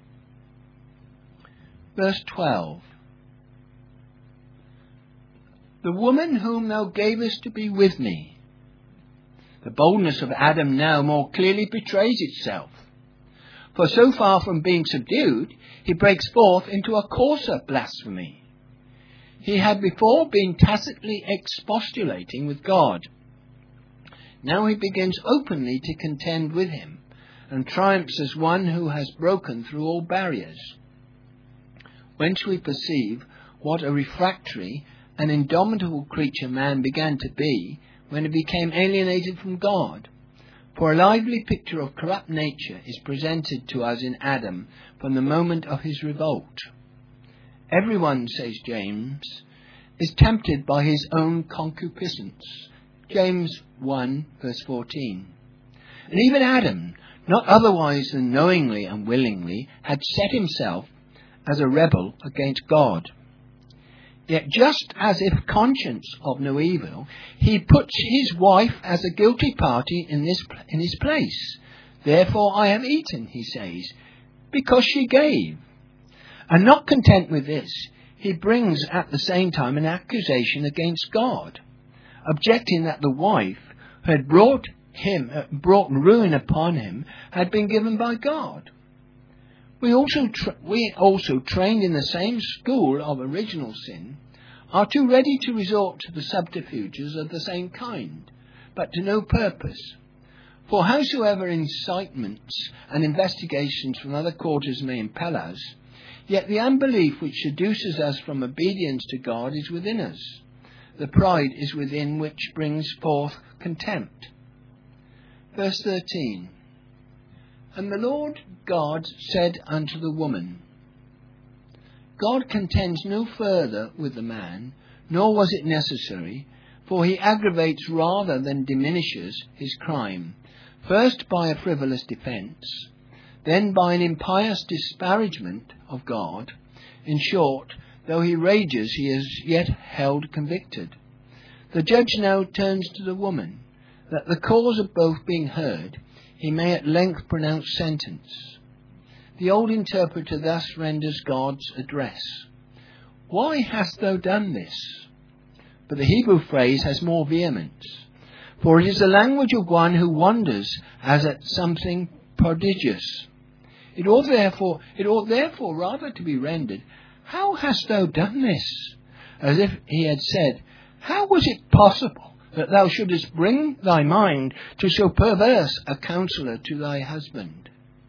Verse twelve. The woman whom thou gavest to be with me. The boldness of Adam now more clearly betrays itself. For so far from being subdued, he breaks forth into a coarser blasphemy. He had before been tacitly expostulating with God. Now he begins openly to contend with him, and triumphs as one who has broken through all barriers. Whence we perceive what a refractory and indomitable creature man began to be when he became alienated from God. For a lively picture of corrupt nature is presented to us in Adam from the moment of his revolt. Everyone, says James, is tempted by his own concupiscence. James one, verse fourteen. And even Adam, not otherwise than knowingly and willingly, had set himself as a rebel against God. Yet just as if conscious of no evil, he puts his wife as a guilty party in this in his place. Therefore I have eaten, he says, because she gave. And not content with this, he brings at the same time an accusation against God, objecting that the wife who had brought him uh, brought ruin upon him had been given by God. We also, tra- we also trained in the same school of original sin, are too ready to resort to the subterfuges of the same kind, but to no purpose. For howsoever incitements and investigations from other quarters may impel us, yet the unbelief which seduces us from obedience to God is within us. The pride is within which brings forth contempt. Verse thirteen. And the Lord God said unto the woman. God contends no further with the man, nor was it necessary, for he aggravates rather than diminishes his crime, first by a frivolous defence, then by an impious disparagement of God. In short, though he rages, he is yet held convicted. The judge now turns to the woman, that the cause of both being heard, he may at length pronounce sentence. The old interpreter thus renders God's address. Why hast thou done this? But the Hebrew phrase has more vehemence, for it is the language of one who wonders as at something prodigious. It ought therefore, it ought therefore rather to be rendered, how hast thou done this? As if he had said, how was it possible that thou shouldest bring thy mind to so perverse a counsellor to thy husband?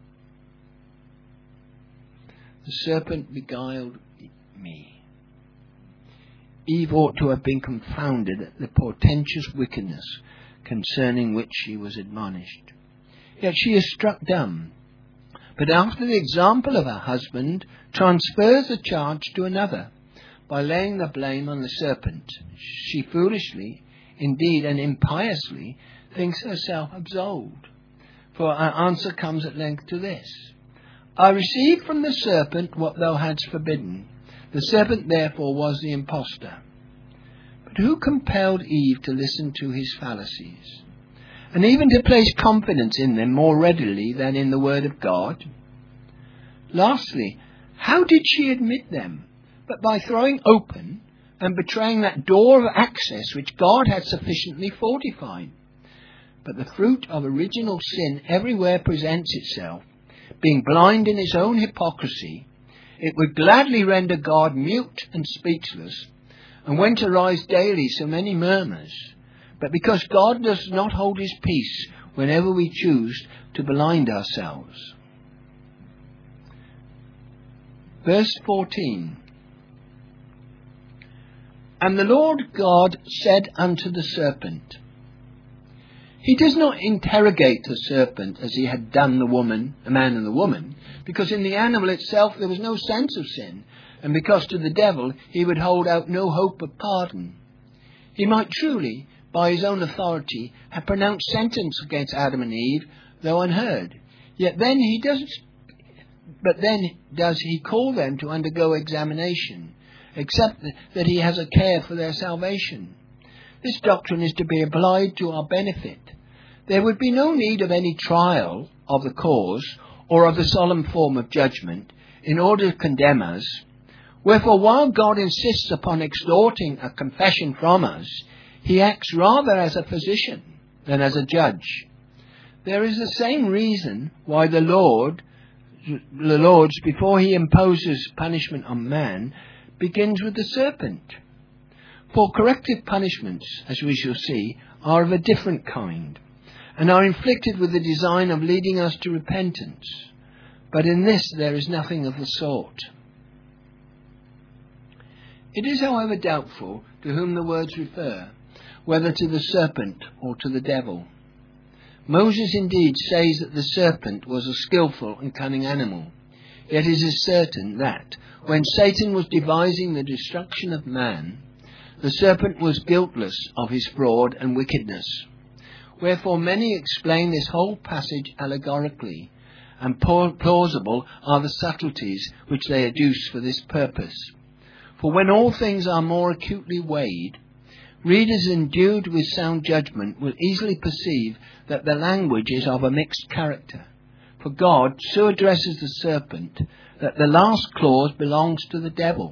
The serpent beguiled me. Eve ought to have been confounded at the portentous wickedness concerning which she was admonished. Yet she is struck dumb, but after the example of her husband, transfers the charge to another, by laying the blame on the serpent. She foolishly, indeed and impiously, thinks herself absolved. For our answer comes at length to this. I received from the serpent what thou hadst forbidden. The serpent therefore was the impostor. But But who compelled Eve to listen to his fallacies, and even to place confidence in them more readily than in the word of God? Lastly, how did she admit them? But by throwing open and betraying that door of access which God had sufficiently fortified. But the fruit of original sin everywhere presents itself, being blind in its own hypocrisy. It would gladly render God mute and speechless, and whence arise daily so many murmurs. But because God does not hold his peace whenever we choose to blind ourselves. Verse fourteen. And the Lord God said unto the serpent. He does not interrogate the serpent as he had done the woman, the man and the woman, because in the animal itself there was no sense of sin, and because to the devil he would hold out no hope of pardon. He might truly, by his own authority, have pronounced sentence against Adam and Eve, though unheard. Yet then he does, but then does he call them to undergo examination, except that he has a care for their salvation. This doctrine is to be applied to our benefit. There would be no need of any trial of the cause or of the solemn form of judgment in order to condemn us. Wherefore, while God insists upon extorting a confession from us, he acts rather as a physician than as a judge. There is the same reason why the Lord, the Lord's, before he imposes punishment on man, begins with the serpent. For corrective punishments, as we shall see, are of a different kind, and are inflicted with the design of leading us to repentance. But in this there is nothing of the sort. It is, however, doubtful to whom the words refer, whether to the serpent or to the devil. Moses indeed says that the serpent was a skillful and cunning animal. Yet it is certain that, when Satan was devising the destruction of man, the serpent was guiltless of his fraud and wickedness. Wherefore many explain this whole passage allegorically, and plausible are the subtleties which they adduce for this purpose. For when all things are more acutely weighed, readers endued with sound judgment will easily perceive that the language is of a mixed character. For God so addresses the serpent that the last clause belongs to the devil.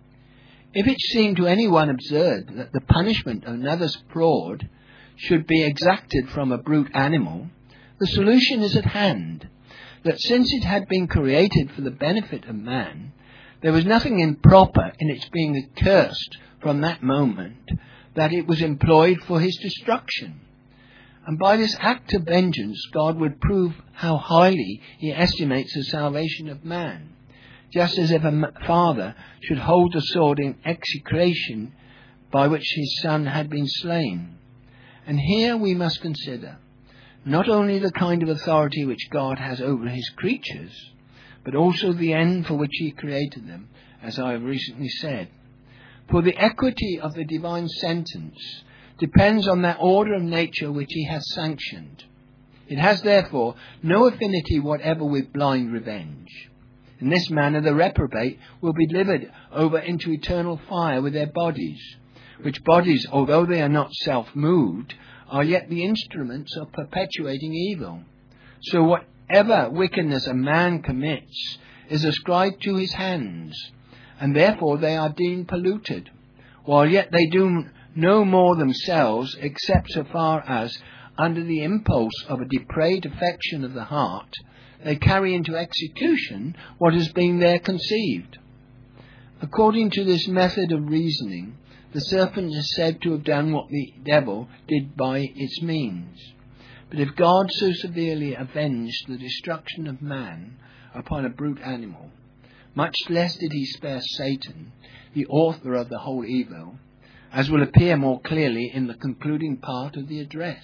If it seem to anyone absurd that the punishment of another's fraud should be exacted from a brute animal, the solution is at hand, that since it had been created for the benefit of man, there was nothing improper in its being accursed from that moment that it was employed for his destruction. And by this act of vengeance God would prove how highly he estimates the salvation of man, just as if a father should hold the sword in execration by which his son had been slain. And here we must consider not only the kind of authority which God has over his creatures, but also the end for which he created them, as I have recently said. For the equity of the divine sentence depends on that order of nature which he has sanctioned. It has therefore no affinity whatever with blind revenge. In this manner the reprobate will be delivered over into eternal fire with their bodies, which bodies, although they are not self-moved, are yet the instruments of perpetuating evil. So whatever wickedness a man commits is ascribed to his hands, and therefore they are deemed polluted, while yet they do no more themselves, except so far as, under the impulse of a depraved affection of the heart, they carry into execution what has been there conceived. According to this method of reasoning, the serpent is said to have done what the devil did by its means. But if God so severely avenged the destruction of man upon a brute animal, much less did he spare Satan, the author of the whole evil, as will appear more clearly in the concluding part of the address.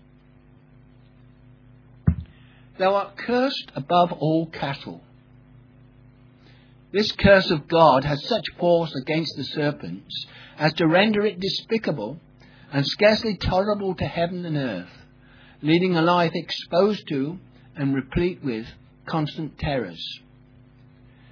Thou art cursed above all cattle. This curse of God has such force against the serpents as to render it despicable and scarcely tolerable to heaven and earth, leading a life exposed to and replete with constant terrors.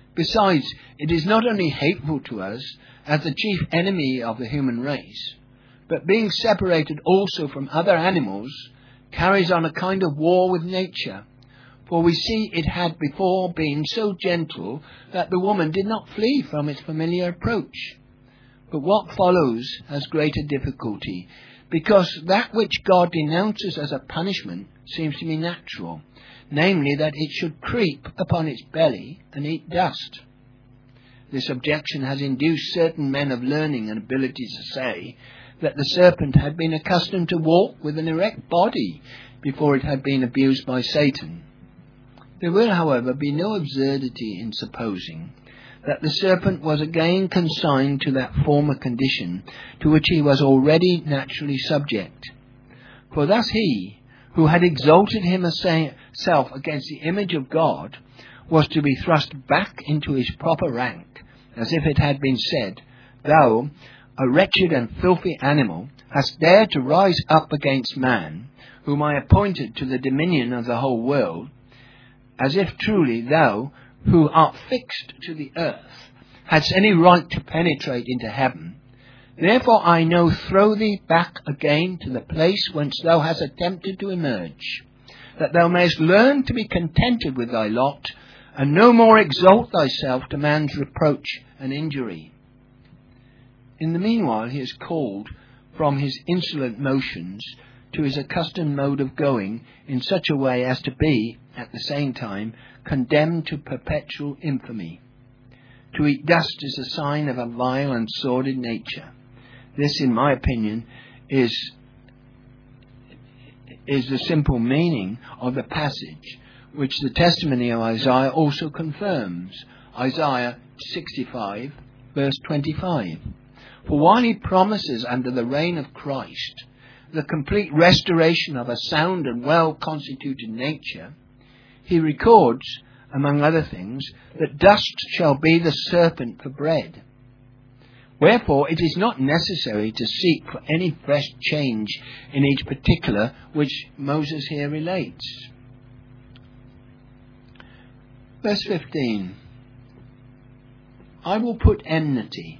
Besides, it is not only hateful to us as the chief enemy of the human race, but being separated also from other animals, carries on a kind of war with nature. For we see it had before been so gentle that the woman did not flee from its familiar approach. But what follows has greater difficulty, because that which God denounces as a punishment seems to be natural, namely that it should creep upon its belly and eat dust. This objection has induced certain men of learning and ability to say that the serpent had been accustomed to walk with an erect body before it had been abused by Satan. There will, however, be no absurdity in supposing that the serpent was again consigned to that former condition to which he was already naturally subject. For thus he, who had exalted himself against the image of God, was to be thrust back into his proper rank, as if it had been said, "Thou, a wretched and filthy animal, hast dared to rise up against man, whom I appointed to the dominion of the whole world," as if truly thou, who art fixed to the earth, hadst any right to penetrate into heaven. Therefore I now throw thee back again to the place whence thou hast attempted to emerge, that thou mayest learn to be contented with thy lot, and no more exalt thyself to man's reproach and injury. In the meanwhile he is called from his insolent motions to his accustomed mode of going in such a way as to be, at the same time, condemned to perpetual infamy. To eat dust is a sign of a vile and sordid nature. This, in my opinion, is, is the simple meaning of the passage, which the testimony of Isaiah also confirms. Isaiah sixty-five, verse twenty-five. For while he promises under the reign of Christ the complete restoration of a sound and well-constituted nature, he records, among other things, that dust shall be the serpent for bread. Wherefore it is not necessary to seek for any fresh change in each particular which Moses here relates. Verse fifteen. I will put enmity.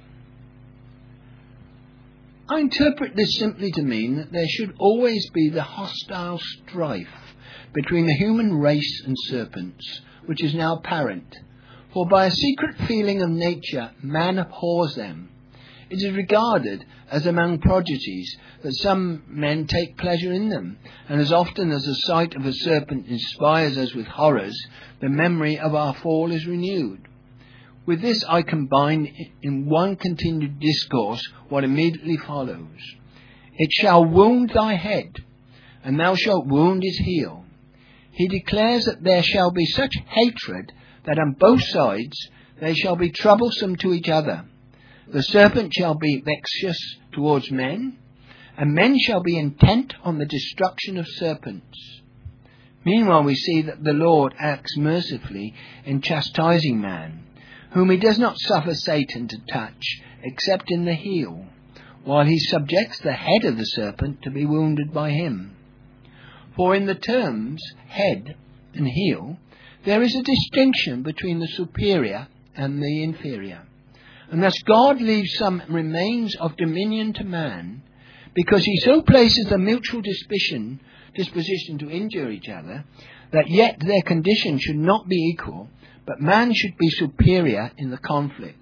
I interpret this simply to mean that there should always be the hostile strife between the human race and serpents, which is now apparent. For by a secret feeling of nature, man abhors them. It is regarded as among prodigies that some men take pleasure in them, and as often as the sight of a serpent inspires us with horrors, the memory of our fall is renewed. With this I combine in one continued discourse what immediately follows. It shall wound thy head, and thou shalt wound his heel. He declares that there shall be such hatred that on both sides they shall be troublesome to each other. The serpent shall be vexatious towards men, and men shall be intent on the destruction of serpents. Meanwhile we see that the Lord acts mercifully in chastising man, whom he does not suffer Satan to touch, except in the heel, while he subjects the head of the serpent to be wounded by him. For in the terms head and heel, there is a distinction between the superior and the inferior. And thus God leaves some remains of dominion to man, because he so places a mutual disposition, disposition to injure each other, that yet their condition should not be equal, but man should be superior in the conflict.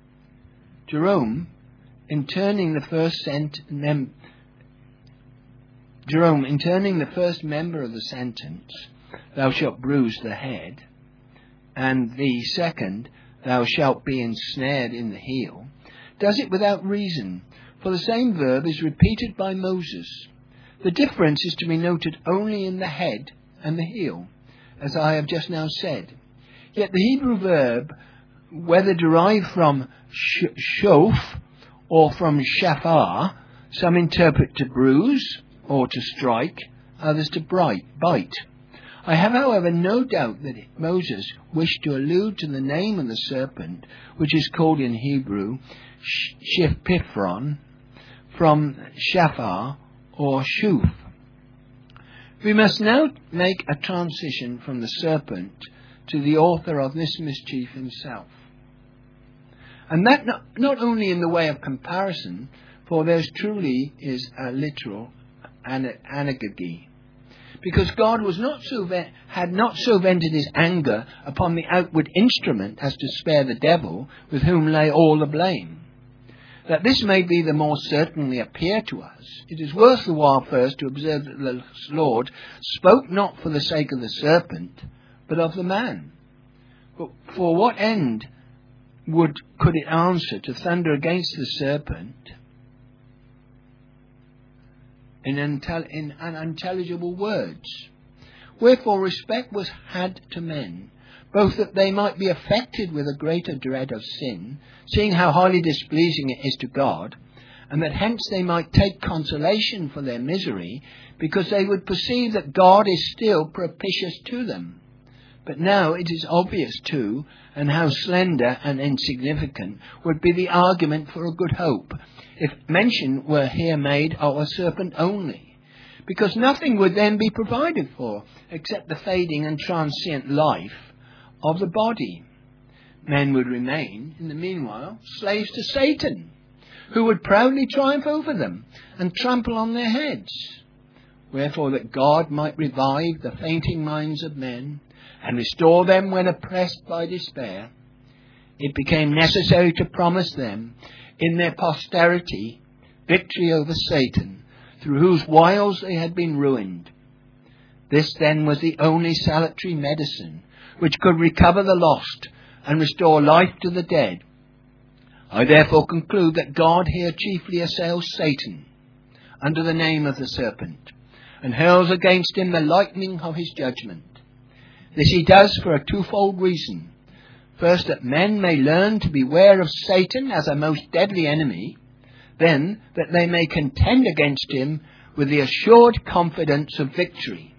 Jerome, in turning the first sent, mem- Jerome, in turning the first member of the sentence, "Thou shalt bruise the head," and the second, "Thou shalt be ensnared in the heel," does it without reason, for the same verb is repeated by Moses. The difference is to be noted only in the head and the heel, as I have just now said. Yet the Hebrew verb, whether derived from shof or from shafar, some interpret to bruise or to strike, others to bite. I have, however, no doubt that Moses wished to allude to the name of the serpent, which is called in Hebrew Shifpifron, from shafar or shuf. We must now make a transition from the serpent to the author of this mischief himself. And that not, not only in the way of comparison, for there truly is a literal anagogy. Because God was not so ve- had not so vented his anger upon the outward instrument as to spare the devil, with whom lay all the blame. That this may be the more certainly appear to us, it is worth the while first to observe that the Lord spoke not for the sake of the serpent, but of the man. But for what end would could it answer to thunder against the serpent in, untel- in unintelligible words? Wherefore respect was had to men, both that they might be affected with a greater dread of sin, seeing how highly displeasing it is to God, and that hence they might take consolation for their misery, because they would perceive that God is still propitious to them. But now it is obvious too, and how slender and insignificant would be the argument for a good hope, if mention were here made of a serpent only, because nothing would then be provided for except the fading and transient life of the body. Men would remain, in the meanwhile, slaves to Satan, who would proudly triumph over them and trample on their heads. Wherefore, that God might revive the fainting minds of men and restore them when oppressed by despair, it became necessary to promise them in their posterity victory over Satan, through whose wiles they had been ruined. This then was the only salutary medicine which could recover the lost and restore life to the dead. I therefore conclude that God here chiefly assails Satan under the name of the serpent, and hurls against him the lightning of his judgment. This he does for a twofold reason. First, that men may learn to beware of Satan as a most deadly enemy. Then, that they may contend against him with the assured confidence of victory.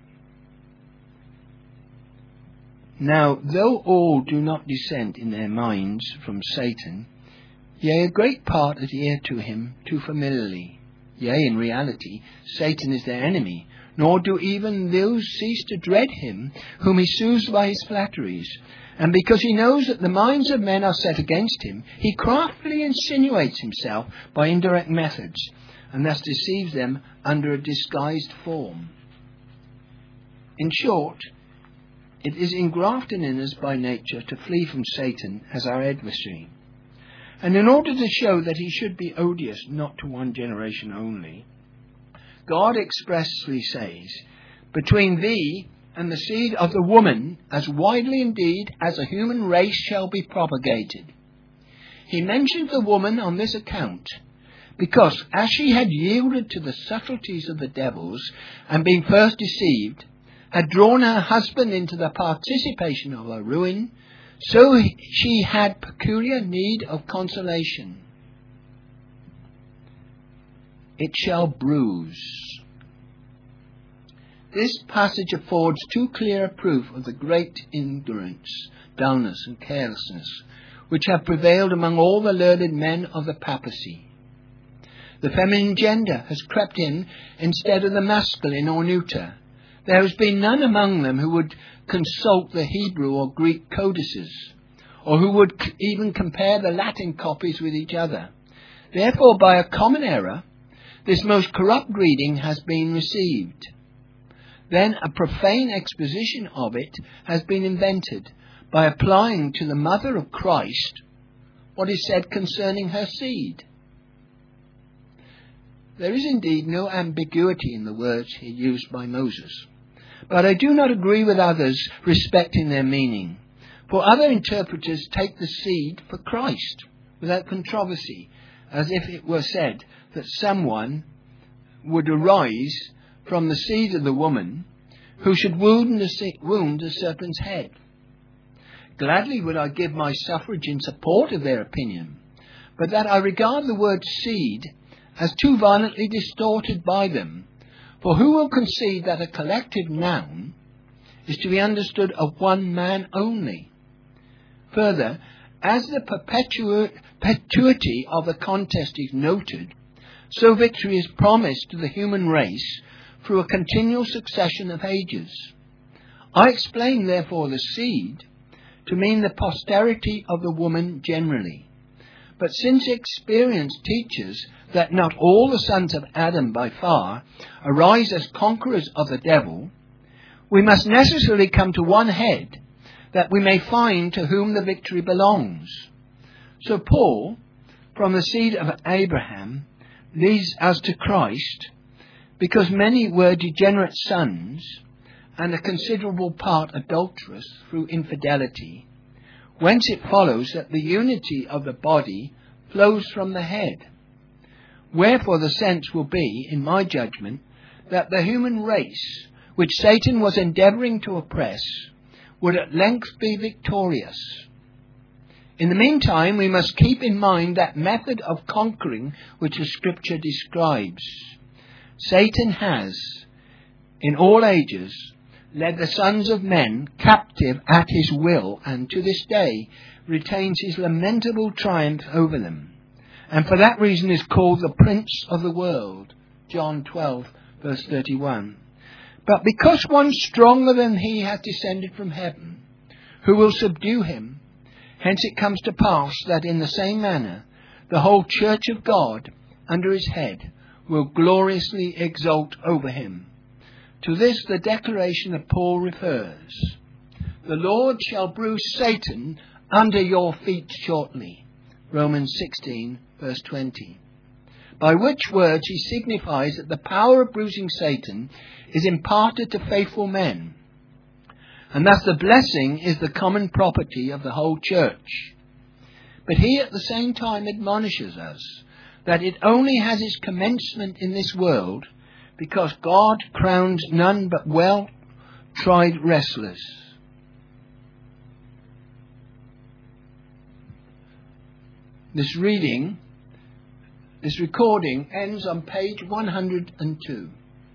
Now, though all do not dissent in their minds from Satan, yea, a great part adhere to him too familiarly. Yea, in reality, Satan is their enemy, nor do even those cease to dread him whom he soothes by his flatteries. And because he knows that the minds of men are set against him, he craftily insinuates himself by indirect methods, and thus deceives them under a disguised form. In short, it is engrafted in us by nature to flee from Satan as our adversary. And in order to show that he should be odious not to one generation only, God expressly says, between thee and the seed of the woman, as widely indeed as a human race shall be propagated. He mentions the woman on this account, because as she had yielded to the subtleties of the devils, and being first deceived, had drawn her husband into the participation of her ruin, so she had peculiar need of consolation. It shall bruise. This passage affords too clear a proof of the great ignorance, dullness and carelessness which have prevailed among all the learned men of the papacy. The feminine gender has crept in instead of the masculine or neuter. There has been none among them who would consult the Hebrew or Greek codices, or who would even compare the Latin copies with each other. Therefore, by a common error, this most corrupt reading has been received. Then a profane exposition of it has been invented by applying to the mother of Christ what is said concerning her seed. There is indeed no ambiguity in the words here used by Moses, but I do not agree with others respecting their meaning. For other interpreters take the seed for Christ without controversy, as if it were said that someone would arise from the seed of the woman who should wound the, wound the serpent's head. Gladly would I give my suffrage in support of their opinion, but that I regard the word seed as too violently distorted by them. For who will concede that a collective noun is to be understood of one man only? Further, as the perpetua- perpetuity of the contest is noted, so victory is promised to the human race through a continual succession of ages. I explain, therefore, the seed to mean the posterity of the woman generally, But since experience teaches that not all the sons of Adam by far arise as conquerors of the devil, we must necessarily come to one head, that we may find to whom the victory belongs. So Paul, from the seed of Abraham, leads us to Christ, because many were degenerate sons, and a considerable part adulterous through infidelity, whence it follows that the unity of the body flows from the head. Wherefore the sense will be, in my judgment, that the human race, which Satan was endeavouring to oppress, would at length be victorious. In the meantime, we must keep in mind that method of conquering which the Scripture describes. Satan has, in all ages, led the sons of men captive at his will, and to this day retains his lamentable triumph over them, and for that reason is called the Prince of the world. John twelve, verse thirty-one. But because one stronger than he hath descended from heaven, who will subdue him, hence it comes to pass that in the same manner the whole church of God under his head will gloriously exult over him. To this the declaration of Paul refers. The Lord shall bruise Satan under your feet shortly. Romans sixteen, verse twenty. By which words he signifies that the power of bruising Satan is imparted to faithful men, and thus the blessing is the common property of the whole church. But he at the same time admonishes us that it only has its commencement in this world, because God crowns none but well-tried wrestlers. This reading, this recording ends on page one hundred two.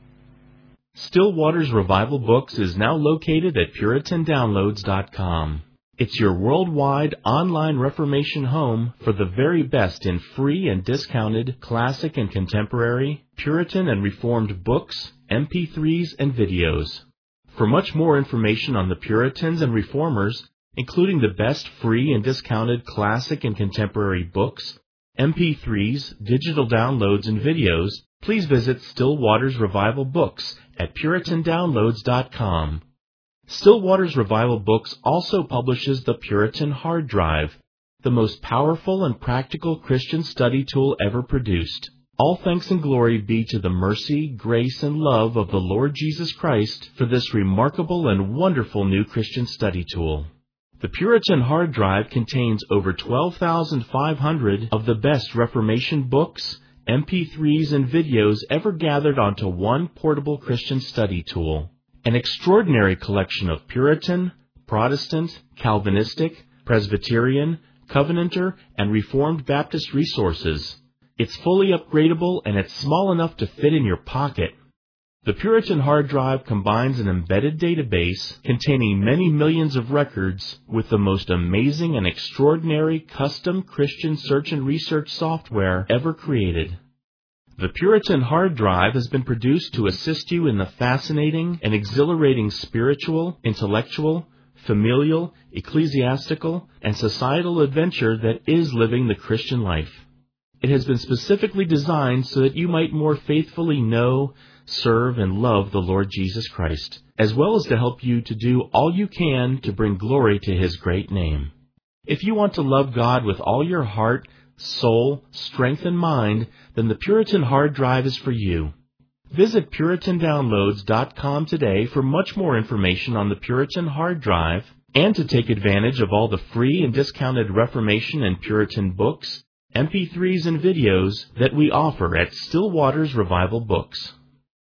Still Waters Revival Books is now located at Puritan Downloads dot com. It's your worldwide online Reformation home for the very best in free and discounted classic and contemporary, Puritan and Reformed books, M P threes, and videos. For much more information on the Puritans and Reformers, including the best free and discounted classic and contemporary books, M P threes, digital downloads, and videos, please visit Still Waters Revival Books at Puritan Downloads dot com. Still Waters Revival Books also publishes the Puritan Hard Drive, the most powerful and practical Christian study tool ever produced. All thanks and glory be to the mercy, grace, and love of the Lord Jesus Christ for this remarkable and wonderful new Christian study tool. The Puritan Hard Drive contains over twelve thousand five hundred of the best Reformation books, M P threes, and videos ever gathered onto one portable Christian study tool. An extraordinary collection of Puritan, Protestant, Calvinistic, Presbyterian, Covenanter, and Reformed Baptist resources. It's fully upgradable and it's small enough to fit in your pocket. The Puritan Hard Drive combines an embedded database containing many millions of records with the most amazing and extraordinary custom Christian search and research software ever created. The Puritan Hard Drive has been produced to assist you in the fascinating and exhilarating spiritual, intellectual, familial, ecclesiastical, and societal adventure that is living the Christian life. It has been specifically designed so that you might more faithfully know, serve, and love the Lord Jesus Christ, as well as to help you to do all you can to bring glory to His great name. If you want to love God with all your heart, soul, strength, and mind, then the Puritan Hard Drive is for you. Visit Puritan Downloads dot com today for much more information on the Puritan Hard Drive and to take advantage of all the free and discounted Reformation and Puritan books, M P threes, and videos that we offer at Still Waters Revival Books.